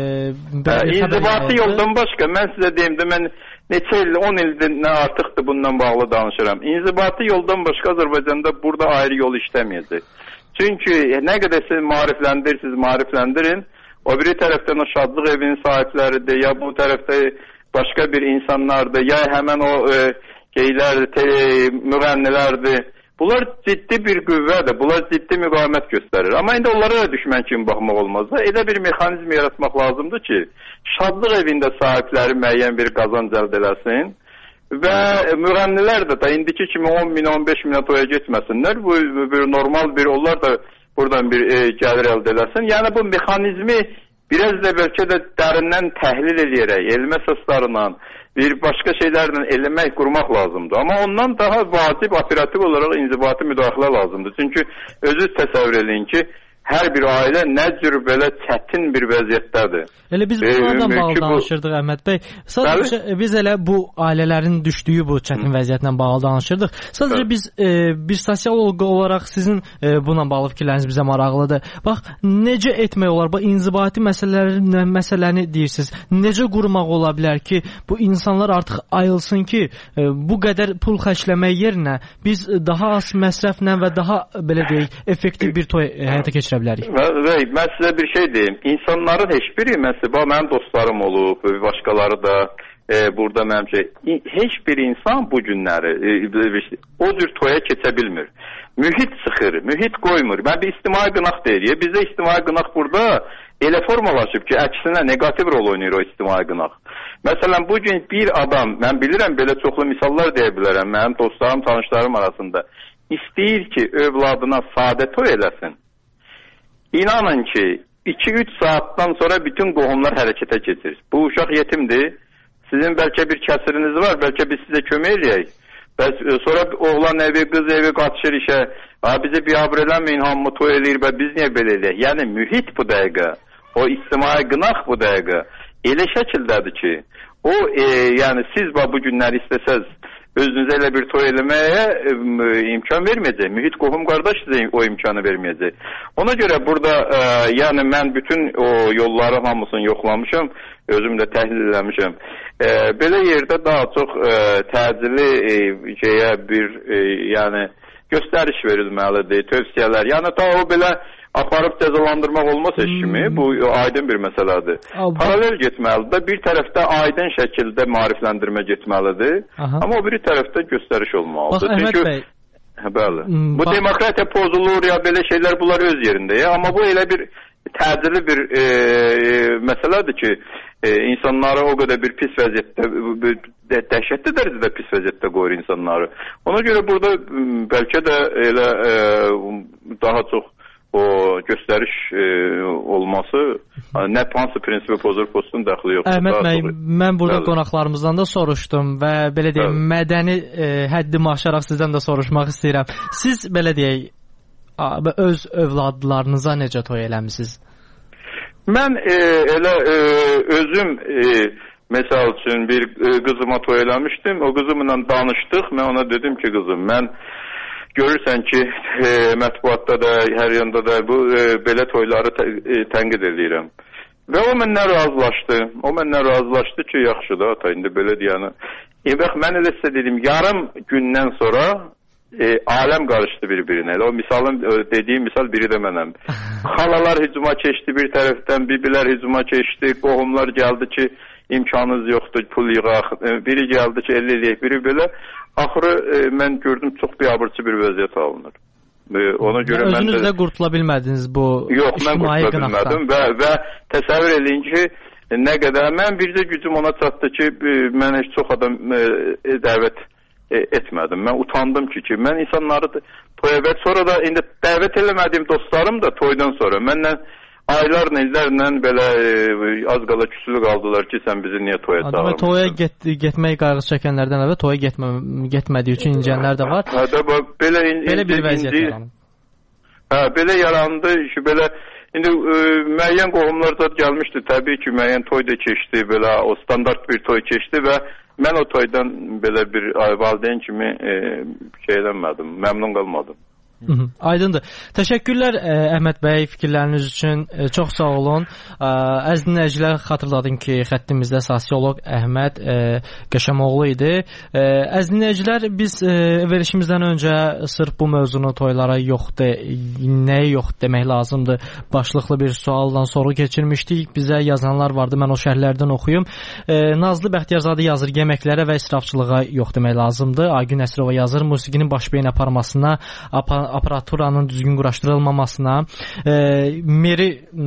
İnzibati yoldan başqa, mən sizə deyim də, mən neçə il, 10 ildir nə artıqdır bundan bağlı danışıram. İnzibati yoldan başqa Azərbaycanda burada ayrı yol işləməyəcək. Çünki nə qədər siz maarifləndirin, o biri tərəfdən o şadlıq evinin sahibləridir, ya bu tərəfdə başqa bir insanlardır, ya həmən o müğənnilərdir. Bunlar ciddi bir qüvvədir, bunlar ciddi müqavimət göstərir. Amma indi onlara da düşmən kimi baxmaq olmaz da. Elə bir mexanizm yaratmaq lazımdır ki, şadlıq evində sahibləri müəyyən bir qazanc əldə eləsin. Və müğənnilər də indiki kimi 10 min, 15 minə toya getməsinlər. Bu bir normal bir, onlar da buradan bir gəlir əldə eləsin. Yəni bu mexanizmi biraz da bəlkə də dərindən təhlil edərək, elmi əsaslarla, bir başqa şeylərlə eləmək, qurmaq lazımdır. Amma ondan daha vacib, operativ olaraq inzibati müdaxilə lazımdır. Çünki özünüz təsəvvür edin ki, hər bir ailə nə cür belə çətin bir vəziyyətdədir. Elə biz bunlarla bağlı danışırdıq, Əhməd bəy. Sadəcə biz elə bu ailələrin düşdüyü bu çətin vəziyyətlə bağlı danışırdıq. Sadəcə biz bir sosioloq olaraq sizin bununla bağlı fikirləriniz bizə maraqlıdır. Bax, necə etmək olar? Bu inzibati məsələni deyirsiniz. Necə qurmaq ola bilər ki, bu insanlar artıq ayılsın ki, bu qədər pul xərcləmək yerinə biz daha az məsrəflə və daha belə deyək, effektiv bir toy həyata keçirə bilərik. Mən sizə bir şey deyim. İnsanların heç biri, mənim dostlarım olub, başqaları da burada məncə, heç bir insan bu günləri o cür toya keçə bilmir. Mühit sıxır, mühit qoymur. Mən bir ictimai qınaq deyirik. Bizdə ictimai qınaq burada elə formalaşıb ki, əksinə negativ rol oynayır o ictimai qınaq. Məsələn, bugün bir adam, mən bilirəm, belə çoxlu misallar deyə bilərəm, mənim dostlarım, tanışlarım arasında istəyir ki, övladına sadə toy eləsin. İnanın ki, 2-3 saatdan sonra bütün qohumlar hərəkətə keçir. Bu uşaq yetimdir, sizin bəlkə bir kəsiriniz var, bəlkə biz sizə kömək edək. Sonra oğlan evi, qız evi qaçışır işə, bizi biabr eləməyin, hamı toy eləyir və biz niyə belə eləyək? Yəni, mühit bu dəqiqə, o ictimai qınaq bu dəqiqə elə şəkildədir ki, o, yəni siz bu günləri istəsəz özünüzə elə bir toy eləməyə imkan verməyəcək. Mühit qohum qardaş sizə o imkanı verməyəcək. Ona görə burada yəni mən bütün o yolları hamısını yoxlamışam, özüm də təhlil eləmişəm. Belə yerdə daha çox təcili yəni göstəriş verilməlidir, tövsiyələr. Yəni ta o belə aparıb cəzalandırmaq olmaz heç kimi, bu aydın bir məsələdir. Paralel getməlidir. Bir tərəfdə aydın şəkildə maarifləndirmə getməlidir, amma o biri tərəfdə göstəriş olmalıdır. Bax, Əhməd bəy. Bəli. Bu demokratiya pozulur ya belə şeylər bunlar öz yerində ya, amma bu elə bir təcili bir məsələdir ki, insanları o qədər bir pis vəziyyətdə, dəhşətli dərəcədə pis vəziyyətdə qoyur insanları. Ona görə burada bəlkə də elə daha çox o göstəriş olması nə hansı prinsipi pozur, postun dəxli yoxdur. Əhməd bəy, mən burada qonaqlarımızdan da soruşdum və belə deyək, mədəni həddimi aşaraq sizdən də soruşmaq istəyirəm. Siz belə deyək, öz övladlarınıza necə toy eləmisiniz? Mən elə özüm məsəl üçün bir qızıma toy eləmişdim. O qızımla danışdıq. Mən ona dedim ki, qızım, mən görürsən ki, mətbuatda da, hər yanda da bu belə toyları tənqid edirəm. Və o məndən razılaşdı. O məndən razılaşdı ki, yaxşı da, ata, indi belə deyəni. Bax, mən elə sizə dedim, yarım gündən sonra aləm qarışdı bir-birinə. O misalın, dediyim misal biri də mənəm. Xalalar hücuma keçdi bir tərəfdən, bibilər hücuma keçdi, qohumlar gəldi ki, imkanınız yoxdur, pul yığaq. Biri gəldi ki, 50 eləyək, biri belə. Axırı mən gördüm, çox biabırçı bir vəziyyət alınır. Ona görə özünüz də qurtula bilmədiniz bu ictimai qınaqdan. Və təsəvvür edin ki, nə qədər mən bircə gücüm ona çatdı ki, mən heç çox adam dəvət etmədim. Mən utandım ki, mən insanları toya və sonra da indi dəvət eləmədiyim dostlarım da toydan sonra məndən aylarla, illərlə belə az qala küsülü qaldılar ki, sən bizi niyə toya çağırmırsan? Toya getmək qayğısı çəkənlərdən əvvəl toya getmədiyi üçün incənlər də var. Belə bir vəziyyət yarandı. Belə yarandı ki, belə indi müəyyən qohumlar da gəlmişdi, təbii ki, müəyyən toy da keçdi, belə o standart bir toy keçdi və mən o toydan belə bir valideyn kimi şeylənmədim, məmnun qalmadım. Aydındır. Təşəkkürlər Əhməd bəy fikirləriniz üçün. Çox sağ olun. Əziz dinləyicilər, xatırladım ki, xəttimizdə sosioloq Əhməd Qəşəmoğlu idi. Əziz dinləyicilər, biz verilişimizdən öncə sırf bu mövzunu toylara yoxdur, nəyə yox demək lazımdır başlıqlı bir sualdan soru keçirmişdik. Bizə yazanlar vardı, mən o şərhlərdən oxuyum. Nazlı Bəxtiyarzadə yazır, yeməklərə və israfçılığa yox demək lazımdır. Aygün Əsrova yazır, musiqinin baş beyin aparmasına, aparaturanın düzgün quraşdırılmamasına. Meri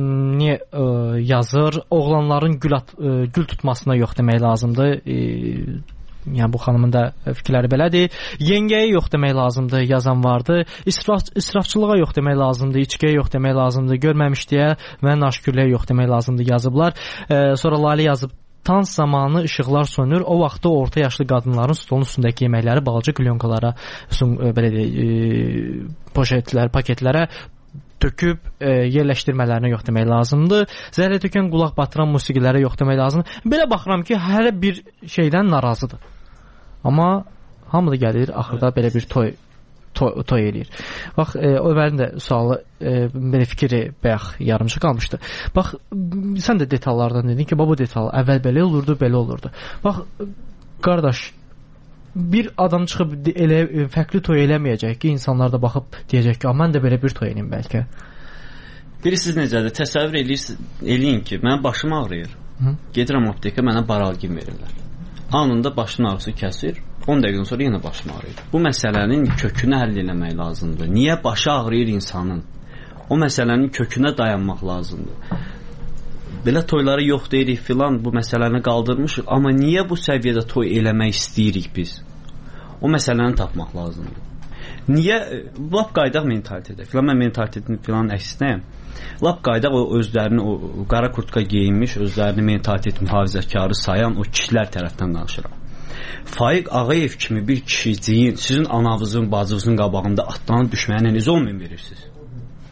yazır, oğlanların gül tutmasına yox demək lazımdır. Yəni bu xanımın da fikirləri belədir. Yengəyə yox demək lazımdır, yazan vardı. İsrafçılığa yox demək lazımdır, içkiyə yox demək lazımdır, görməmişliyə və naşükürlüyə yox demək lazımdır yazıblar. Sonra Lalə yazıb, tans zamanı işıqlar sönür. O vaxtda orta yaşlı qadınların stolun üstündəki yeməkləri balaca qlyonkalara, belə deyək, poşetlər, paketlərə töküb yerləşdirmələrinə yox demək lazımdır. Zəhlə tökən qulaq batıran musiqilərə yox demək lazımdır. Belə baxıram ki, hər bir şeydən narazıdır. Amma hamı da gəlir, axırda belə bir toy eləyir. Bax, Ömərin də sualı, belə fikri bayaq yarımçı qalmışdı. Bax, sən də detallardan dedin ki, bu detal əvvəl belə olurdu, belə olurdu. Bax, qardaş, bir adam çıxıb fərqli toy eləməyəcək ki, insanlar da baxıb deyəcək ki, mən də belə bir toy eləyim bəlkə. Bilirsiniz necədir? Təsəvvür eləyin ki, mənim başım ağrıyır. Gedirəm aptekə, mənə baralgin verirlər. Anında başın ağrısı kəsir, 10 dəqiqədən sonra yenə başım ağrıyır. Bu məsələnin kökünü həll eləmək lazımdır. Niyə başı ağrıyır insanın? O məsələnin kökünə dayanmaq lazımdır. Belə toyları yox deyirik filan, bu məsələni qaldırmışıq. Amma niyə bu səviyyədə toy eləmək istəyirik biz? O məsələni tapmaq lazımdır. Niyə? Lap qaydaq mentalitetə. Filan mən mentalitetin filan əksinəyəm. Lap qaydaq o özlərini, o qara kurtka geyinmiş, özlərini mentalitet mühafizəkarı sayan o kişilər tərəfdən danışıram. Faiq Ağayev kimi bir kişiciyin sizin anavızın, bacınızın qabağında atlanıb düşməyinə necə olmayın verirsiniz?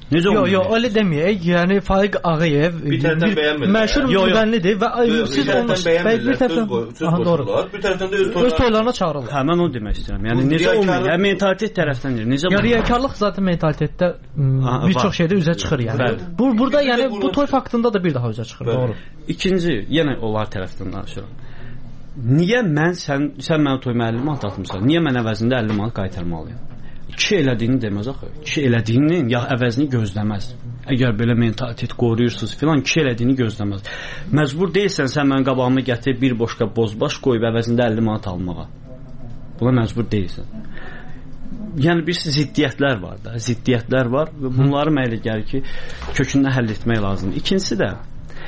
Necə olmuyor? Yox, öyle deməyək. Yəni Faiq Ağayev bir tərəfdən bəyənmirlər. Məşhur müğənnidir və siz olmuş bir tərəfdən qoşurlar, bir tərəfdən də öz toylarına çağırırlar. Hə, mən onu demək istəyirəm. Yəni necə olmuyor? Yəni mentalitet tərəfdən deyir. Necə? Yəni riyakarlıq zaten mentalitetdə bir çox şeydə üzə çıxır yəni. Burada yəni bu toy faktında da bir daha üzə çıxır, doğru. İkinci, yenə onlar tərəfdən danışıram. Niyə sən mənim toyuma 50 manat atmısan? Niyə mən əvəzində 50 manat qaytarmalıyam? Kişi elədiyini deməz axı. Kişi elədiyinin ya əvəzini gözləməz. Əgər belə mentalitet qoruyursunuz filan, kişi elədiyini gözləməz. Məcbur deyilsən sən mənim qabağıma gətir bir boşqa bozbaş qoyub əvəzində 50 manat almağa. Buna məcbur deyilsən. Yəni bir ziddiyyətlər var da, ziddiyyətlər var və bunları mənə elə gəlir ki, kökündən həll etmək lazımdır. İkincisi də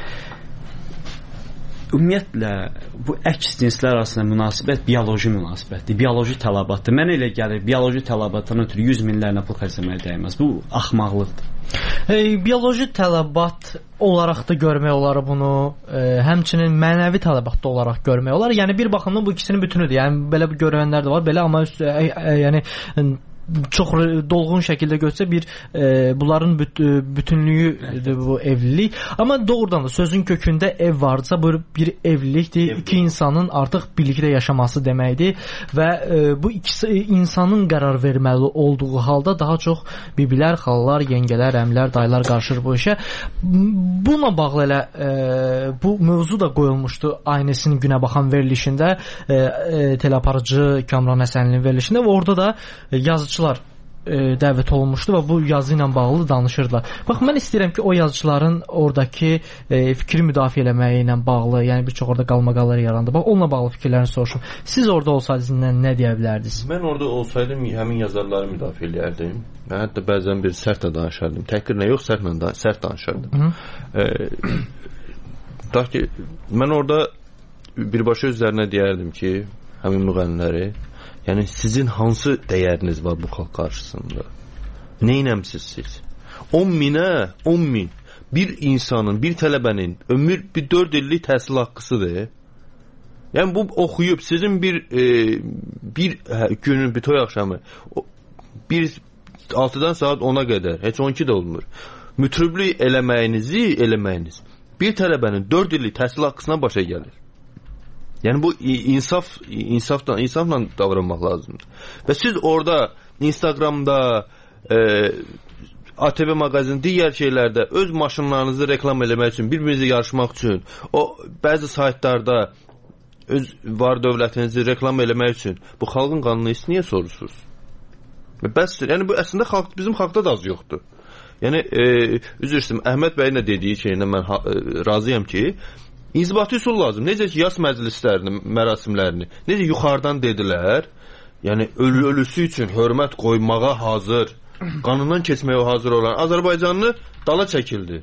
ümumiyyətlə bu əks cinslər arasında münasibət bioloji münasibətdir, bioloji tələbatdır. Mənə elə gəlir, bioloji tələbatdan ötürü 100 minlərlə pul xərcləməyə dəyməz. Bu axmaqlıqdır. Bioloji tələbat olaraq da görmək olar bunu, həmçinin mənəvi tələbat da olaraq görmək olar. Yəni bir baxımdan bu ikisinin bütünüdür. Yəni belə görənlər də var, belə amma yəni çox dolğun şəkildə götürsə bunların bütünlüyüdür bu evlilik. Amma doğrudan da sözün kökündə ev varsa bu bir evlilikdir. İki insanın artıq birlikdə yaşaması deməkdir və bu ikisi insanın qərar verməli olduğu halda daha çox bibilər, xalalar, yengələr, əmlər, dayılar qarışır bu işə. Bununla bağlı elə bu mövzu da qoyulmuşdu Aynəsin Günə Baxan verilişində, teleaparıcı Kamran Həsənlinin verilişində və orada da yazıcı dəvət olunmuşdu və bu yazı ilə bağlı danışırdılar. Bax, mən istəyirəm ki, o yazıçıların oradakı fikri müdafiə eləməyi ilə bağlı, yəni bir çox orada qalmaqallar yarandı. Bax, onunla bağlı fikirlərini soruşum. Siz orada olsaydınız nə deyə bilərdiniz? Mən orada olsaydım həmin yazarları müdafiə eləyərdim. Mən hətta bəzən bir sərt də danışardım. Təhqirlə yox, sərt danışardım. Mən orada birbaşa özlərinə deyərdim ki, həmin müğənniləri, yəni sizin hansı dəyəriniz var bu xalq qarşısında? Neynəmsiz siz? 10 min bir insanın, bir tələbənin ömür bir 4 illik təhsil haqqısıdır. Yəni bu oxuyub sizin bir günün bir toy axşamı 6-dan saat 10-a qədər, heç 12 də olmur. Mütriblik eləməyiniz bir tələbənin 4 illik təhsil haqqısına başa gəlir. Yəni bu insafla davranmaq lazımdır. Və siz orada Instagramda, ATV mağazin, digər şeylərdə öz maşınlarınızı reklam eləmək üçün, bir-birinizlə yarışmaq üçün, o bəzi saytlarda öz var dövlətinizi reklam eləmək üçün bu xalqın qanunu niyə soruşursunuz? Bəsdir. Yəni bu əslində bizim xalqda da az yoxdur. Yəni üzr istəyirəm, Əhməd bəyin də dediyi şeylə mən razıyam ki, İnzibati üsul lazım. Necə ki, yas məclislərini, mərasimlərini, necə yuxarıdan dedilər, yəni ölüsü üçün hörmət qoymağa hazır, qanından keçməyə hazır olan Azərbaycanlı dala çəkildi.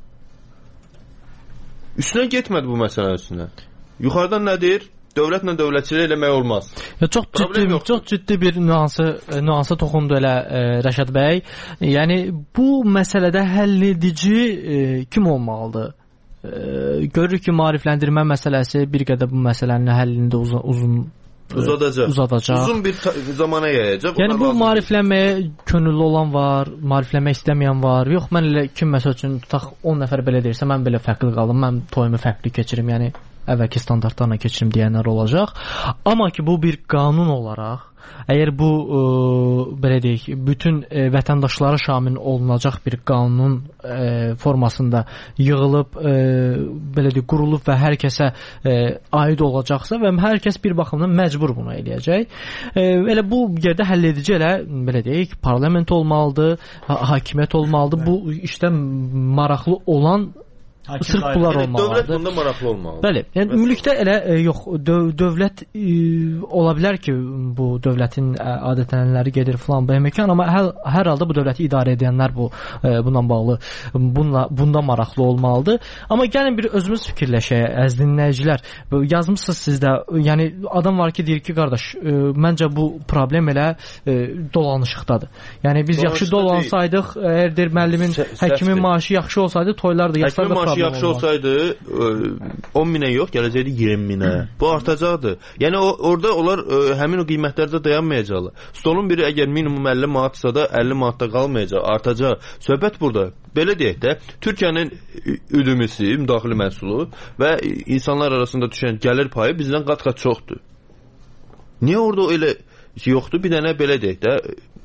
Üstünə getmədi bu məsələ üstünə. Yuxarıdan nədir? Dövlətlə dövlətçilik eləmək olmaz. Çox ciddi bir nüansa toxundu elə Rəşad bəy. Yəni bu məsələdə həll edici kim olmalıdır? Görürük ki, maarifləndirmə məsələsi bir qədər bu məsələnin həllində uzadacaq. Uzun bir zamana yayacaq. Yəni bu maariflənməyə könüllü olan var, maariflənmək istəməyən var. Yox, mən elə kim məsəl üçün tutaq 10 nəfər belə deyirsə, mən belə fərqli qalım, mən toyumu fərqli keçirim, yəni əvvəlki standartlarla keçirim deyənlər olacaq. Amma ki, bu bir qanun olaraq, əgər bu belə deyək, bütün vətəndaşlara şamil olunacaq bir qanun formasında yığılıb, belə deyək, qurulub və hər kəsə aid olacaqsa və hər kəs bir baxımdan məcbur bunu eləyəcək. Elə bu yerdə həll edici elə, belə deyək, parlament olmalıdır, hakimiyyət olmalıdır. Bu işdə maraqlı olan sırf bunlar olmalıdır. Dövlət bunda maraqlı olmalıdır. Bəli, yəni ümumilikdə elə yox, dövlət ola bilər ki, bu dövlətin adətənləri gedir filan bu məkan, amma hər halda bu dövləti idarə edənlər bununla bağlı bunda maraqlı olmalıdır. Amma gəlin bir özümüz fikirləşək, əziz dinləyicilər. Yazmısınız siz də, yəni adam var ki, deyir ki, qardaş, məncə bu problem elə dolanışıqdadır. Yəni biz yaxşı dolansaydıq, əgər müəllimin, həkimin maaşı yaxşı olsaydı, toylar da, yaşlar da maaşı yaxşı olsaydı 10 minə yox, gələcəkdi 20 minə. Bu artacaqdı. Yəni orada onlar həmin o qiymətlərdə dayanmayacaqlar. Stolun biri əgər minimum 50 manatsa da 50 manatda qalmayacaq, artacaq. Söhbət burada. Belə deyək də, Türkiyənin üdümüsü, müdaxili məhsulu və insanlar arasında düşən gəlir payı bizdən qat-qat çoxdur. Niyə orada elə yoxdur? Bir dənə belə deyək də,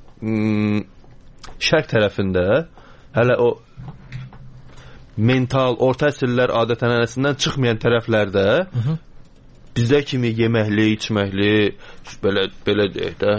şərq tərəfində hələ o mental, orta əsrlər adət-ənənəsindən çıxmayan tərəflərdə bizdə kimi yeməkli, içməkli, belə deyək də,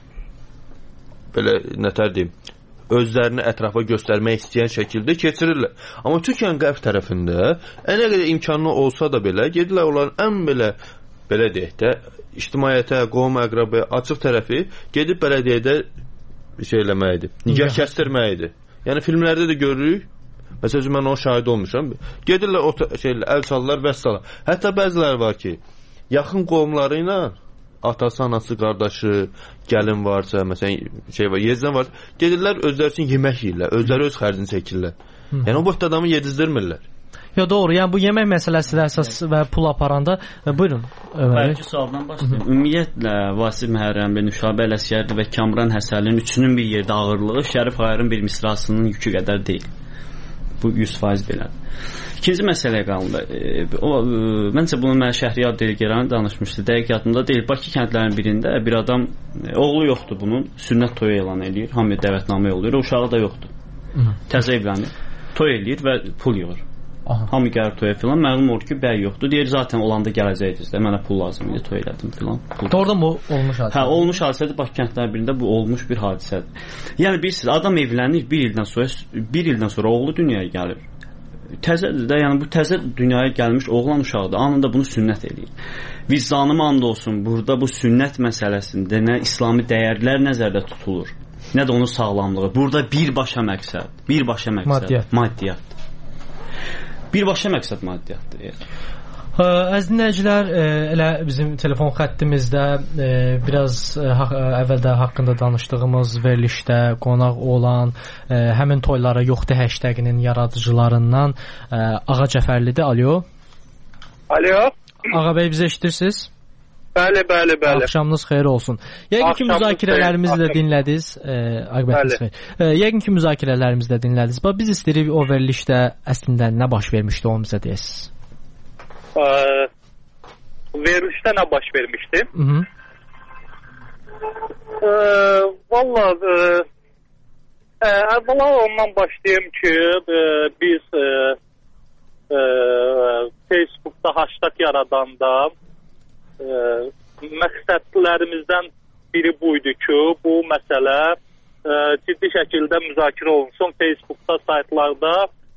belə nətər deyim, özlərini ətrafa göstərmək istəyən şəkildə keçirirlər. Amma Türkiyənin qərb tərəfində nə qədər imkanı olsa da belə, gedirlər onların ən belə deyək də, ictimaiyyətə, qovum əqrabə, açıq tərəfi gedib bələdiyyədə şey eləməkdir, nigah kəsdirməkdir. Yəni filmlərdə də görürük. Məsələn, mən o şahid olmuşam. Gedirlər, əl çalırlar və s. Hətta bəziləri var ki, yaxın qovumları ilə atası, anası, qardaşı, gəlin varsa, məsələn, yezdən varsa, gedirlər, özləri üçün yemək yiyirlər, özləri öz xərcini çəkirlər. Yəni, o boyda adamı yedizdirmirlər. Yo, doğru. Yəni, bu yemək məsələsi də əsas və pul aparanda, buyurun. Bəlkə sualdan başlayayım. Ümumiyyətlə, Vasif Məhərrəmli, Nüşabə Ələsgərli və Kamran Həsənlinin üçünün bir yerdə ağırlığı Şərif Hayarın bir misrasının yükü qədər deyil. Bu 100% belədir. İkinci məsələyə qalında. Məncə bunu mən Şəhriyar Delgerani danışmışdı. Dəqiq yadımda deyil. Bakı kəndlərinin birində bir adam, oğlu yoxdur bunun, sünnət toyu elan edir, hamıya dəvətnamə yollayır, uşağı da yoxdur. Təzə evlənir, toy eləyir və pul yığır. Hamı gəlir toya filan, məlum olur ki, bəy yoxdur. Deyir, zaten olanda gələcəkdir də, mənə pul lazım idi, toy elədim filan. Doğrudan bu olmuş hadisə. Hə, olmuş hadisədir. Bakı kəndlərinin birində bu olmuş bir hadisədir. Yəni bilirsiniz, adam evlənir, bir ildən sonra oğlu dünyaya gəlir. Təzədir də, yəni bu təzə dünyaya gəlmiş oğlan uşaqdır. Anında bunu sünnət eləyir. Vicdanıma and olsun, burada bu sünnət məsələsində nə İslami dəyərlər nəzərdə tutulur, nə də onun sağlamlığı. Burada birbaşa məqsəd maddiyyat. Birbaşa məqsəd maddiyyatdır. Əziz dinləyicilər, elə bizim telefon xəttimizdə biraz əvvəldə haqqında danışdığımız verilişdə qonaq olan həmin toylara yoxdur hashtaginin yaradıcılarından Ağa Cəfərlidir. Alo. Ağa bəy, bizi eşidirsiniz? Bəli. Axşamınız xeyir olsun. Yəqin ki, müzakirələrimizi də dinlədiniz. Yəqin ki, müzakirələrimizi də dinlədiniz. Biz istəyirik o verilişdə əslində nə baş vermişdi, onu bizə deyəsiniz. Verilişdə nə baş vermişdi? Vallahi əvvəla ondan başlayayım ki, biz Facebook'da hashtag yaradanda məqsədlərimizdən biri buydu ki, bu məsələ ciddi şəkildə müzakirə olunsun Facebook'da, saytlarda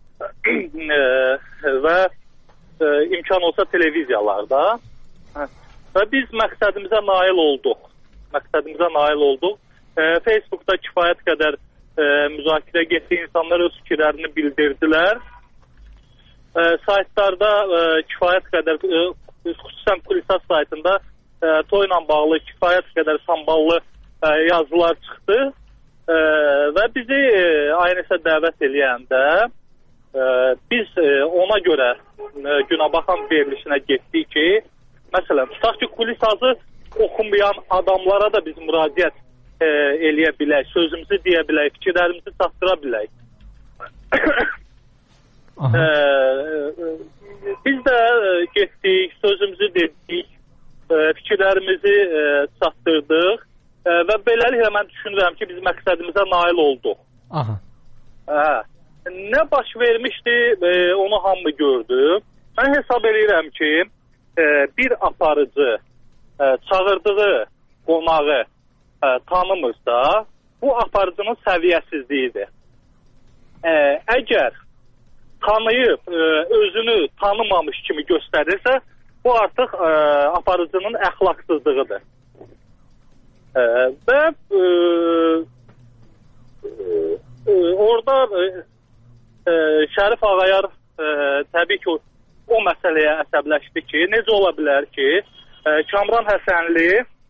və imkan olsa televiziyalarda. Və biz məqsədimizə nail olduq. Facebook'da kifayət qədər müzakirə getdi, insanlar öz fikirlərini bildirdilər. Saytlarda kifayət qədər, xüsusən Kulisas saytında toyla bağlı kifayət qədər samballı yazılar çıxdı və bizi aynısə dəvət eləyəndə biz ona görə Günəbaxan verilişinə getdik ki, məsələn, tutaq ki, Kulisazı oxunmayan adamlara da biz müraciət eləyə bilək, sözümüzü deyə bilək, fikirlərimizi çatdıra bilək. Biz də getdik, sözümüzü dedik, fikirlərimizi çatdırdıq və beləliklə mən düşünürəm ki, biz məqsədimizə nail olduq. Nə baş vermişdi, onu hamı gördü. Mən hesab edirəm ki, bir aparıcı çağırdığı qonağı tanımırsa, bu aparıcının səviyyəsizliyidir. Əgər tanıyıb, özünü tanımamış kimi göstərirsə, bu artıq aparıcının əxlaqsızlığıdır. Və orada Şərif Ağayar təbii ki, o məsələyə əsəbləşdi ki, necə ola bilər ki, Kamran Həsənli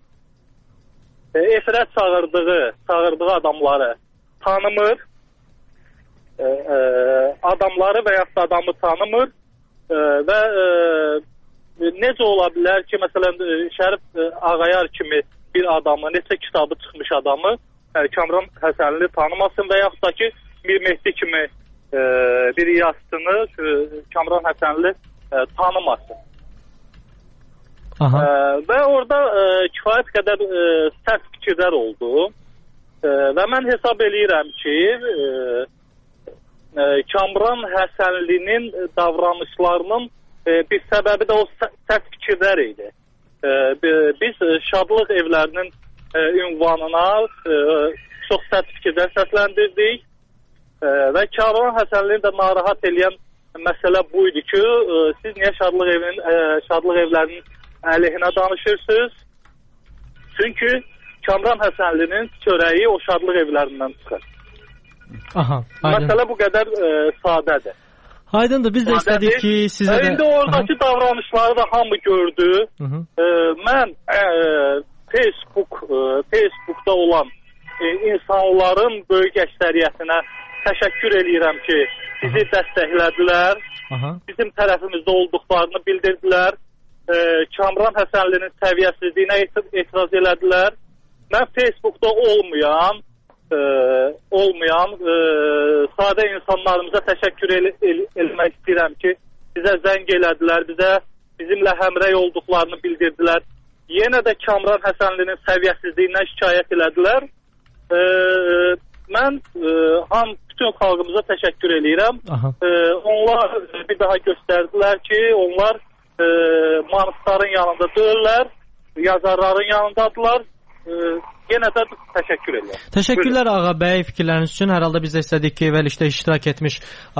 efirə çağırdığı adamları tanımır, adamları və yaxud da adamı tanımır və necə ola bilər ki, məsələn, Şərif Ağayar kimi bir adamı, neçə kitabı çıxmış adamı Kamran Həsənli tanımasın və yaxud da ki, Mir Mehdi kimi bir yazısını Kamran Həsənli tanımasın. Və orada kifayət qədər sərt fikirlər oldu və mən hesab eləyirəm ki, Kamran Həsənlinin davranışlarının bir səbəbi də o sərt fikirlər idi. Biz Şadlıq evlərinin ünvanına çox sərt fikirlər səsləndirdik və Kamran Həsənlini də narahat edən məsələ buydu ki, siz niyə Şadlıq evlərinin əleyhinə danışırsınız? Çünki Kamran Həsənlinin çörəyi o Şadlıq evlərindən çıxır. Məsələ bu qədər sadədir. Aydındır, biz də istədik ki, sizə də... İndi oradakı davranışları da hamı gördü. Mən Facebookda olan insanların böyük əksəriyyətinə təşəkkür eləyirəm ki, bizi dəstəklədilər, bizim tərəfimizdə olduqlarını bildirdilər, Kamran Həsənlinin səviyyəsizliyinə etiraz elədilər. Mən Facebookda olmayan sadə insanlarımıza təşəkkür eləmək istəyirəm ki, bizə zəng elədilər, bizimlə həmrəy olduqlarını bildirdilər. Yenə də Kamran Həsənlinin səviyyəsizliyindən şikayət elədilər. Mən bütün xalqımıza təşəkkür eləyirəm. Onlar bir daha göstərdilər ki, onlar manifestların yanında deyirlər, yazarların yanındadılar. Yenə də təşəkkür edirəm. Təşəkkürlər Ağa bəy fikirləriniz üçün. Hər halda biz də istədik ki, verilişdə iştirak etmiş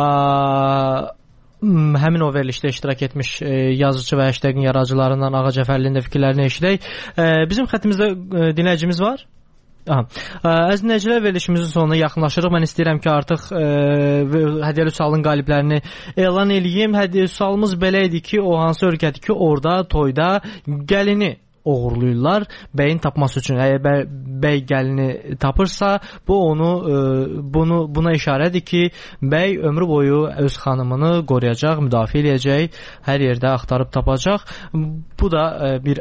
həmin o verilişdə iştirak etmiş yazıcı və hashtagin yaradıcılarından Ağa Cəfərlinin də fikirlərini eşidək. Bizim xəttimizdə dinləyicimiz var. Əziz dinləyicilər, verilişimizin sonuna yaxınlaşırıq. Mən istəyirəm ki, artıq hədiyyəli sualın qaliblərini elan eləyim. Hədiyyəli sualımız belə idi ki, o hansı ölkədir ki, orada toyda gəlini uğurluyurlar bəyin tapması üçün. Əgər bəy gəlini tapırsa, bu buna işarədir ki, bəy ömrü boyu öz xanımını qoruyacaq, müdafiə edəcək, hər yerdə axtarıb tapacaq. Bu da bir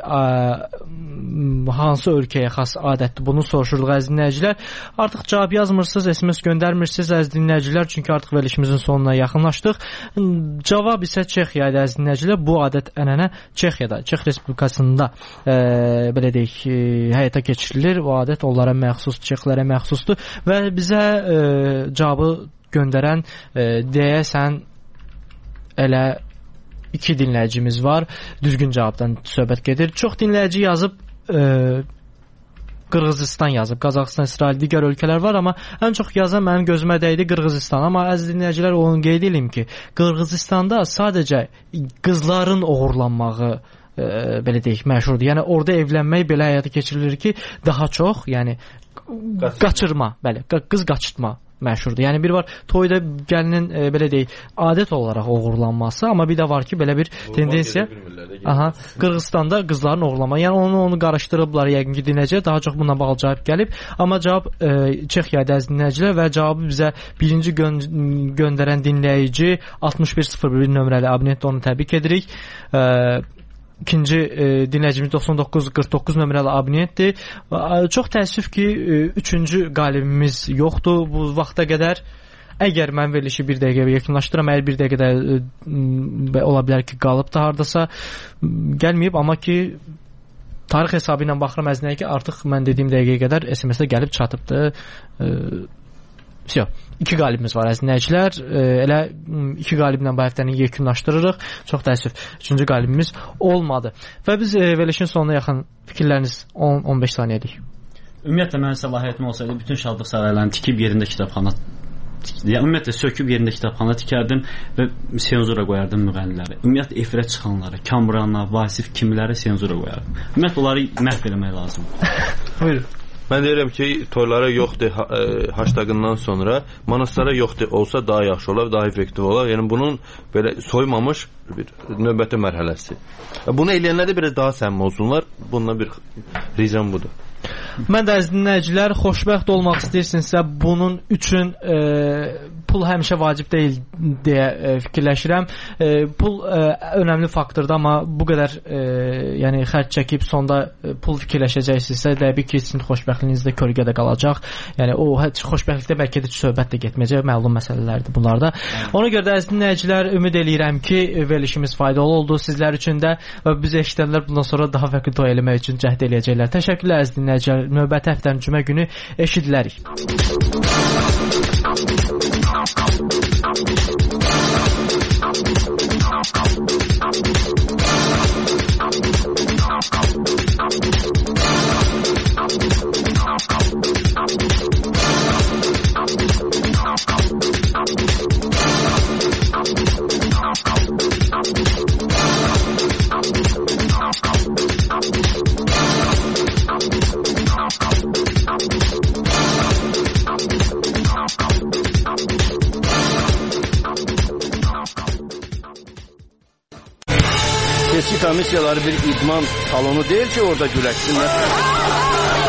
hansı ölkəyə xas adətdir? Bunu soruşurduq əziz dinləyicilər. Artıq cavab yazmırsınız, SMS göndərmirsiniz əziz dinləyicilər, çünki artıq verilişimizin sonuna yaxınlaşdıq. Cavab isə Çexiyada əziz dinləyicilər. Bu adət ənənə Çexiyada, Çex Respublikasında belə deyək, həyata keçirilir. O adət onlara məxsus, çexlərə məxsusdur və bizə cavabı göndərən deyəsən elə 2 dinləyicimiz var. Düzgün cavabdan söhbət gedir. Çox dinləyici yazıb Qırğızistan yazıb, Qazaxıstan, İsrail, digər ölkələr var, amma ən çox yazan mənim gözümə dəydi Qırğızistan. Amma əziz dinləyicilər, onu qeyd edeyim ki, Qırğızistanda sadəcə qızların oğurlanmağı belə deyək, məşhurdur. Yəni orada evlənmək belə həyata keçirilir ki, daha çox, yəni qaçırma, bəli, qız qaçırtma məşhurdur. Yəni bir var toyda gəlinin belə deyək, adət olaraq oğurlanması, amma bir də var ki, belə bir tendensiya. Qırğızistanda qızların oğurlanması. Yəni onu qarışdırıblar, yəqin ki, dinləyicilər daha çox bununla bağlı cavab gəlib. Amma cavab Çexiyada əziz dinləyicilər və cavabı bizə birinci göndərən dinləyici 6101 nömrəli abunent, onu təbrik edirik. İkinci dinləyicimiz 9949 nömrəli abunentdir. Çox təəssüf ki, üçüncü qalibimiz yoxdur bu vaxta qədər. Əgər mən verilişi bir dəqiqəyə yaxınlaşdıram, əgər bir dəqiqədə ola bilər ki, qalıb da hardasa gəlməyib, amma ki, tarix hesabı ilə baxıram əzinə ki, artıq mən dediyim dəqiqəyə qədər SMS-də gəlib çatıbdır. 2 qalibimiz var əziz dinləyicilər. Elə 2 qaliblə bu həftəni yekunlaşdırırıq. Çox təəssüf, 3-cü qalibimiz olmadı. Və biz verilişin sonuna yaxın fikirləriniz 10-15 saniyəlik. Ümumiyyətlə mənim səlahiyyətim olsaydı bütün şadlıq saraylarını tikib yerində kitabxana, yəni ümumiyyətlə söküb yerində kitabxana tikərdim və senzura qoyardım müğənniləri. Ümumiyyətlə efirə çıxanları, Kamranlar, Vasif kimləri senzura qoyardım. Ümumiyyətlə onları məhv eləmək lazımdır. Buyurun. Mən deyirəm ki, toylara yoxdur hashtagından sonra manastara yoxdur olsa daha yaxşı olar, daha effektiv olar. Yəni bunun belə soymamış bir növbəti mərhələsi. Bunu eləyənlər də biraz daha səmimi olsunlar. Bununla bir ricam budur. Mən də əziz dinləyicilər, xoşbəxt olmaq istəyirsinizsə bunun üçün pul həmişə vacib deyil deyə fikirləşirəm. Pul önəmli faktordur, amma bu qədər yəni xərc çəkib sonda pul fikirləşəcəksinizsə, təbii ki, sizin xoşbəxtliyiniz də kölgədə qalacaq. Yəni o xoşbəxtlikdə bəlkə də söhbət də getməyəcək, məlum məsələlərdir bunlar da. Ona görə də əziz dinləyicilər, ümid eləyirəm ki, verilişimiz faydalı oldu sizlər üçün də və bizi eşidənlər bundan sonra daha fərqli toy eləmək üçün cəhd eləyəcəklər. Təşəkkürlər əziz dinləyicilər. Növbəti həftənin cümə günü eşidilərik. Seçki komissiyaları bir idman salonu deyil ki, orada güləşsinlər.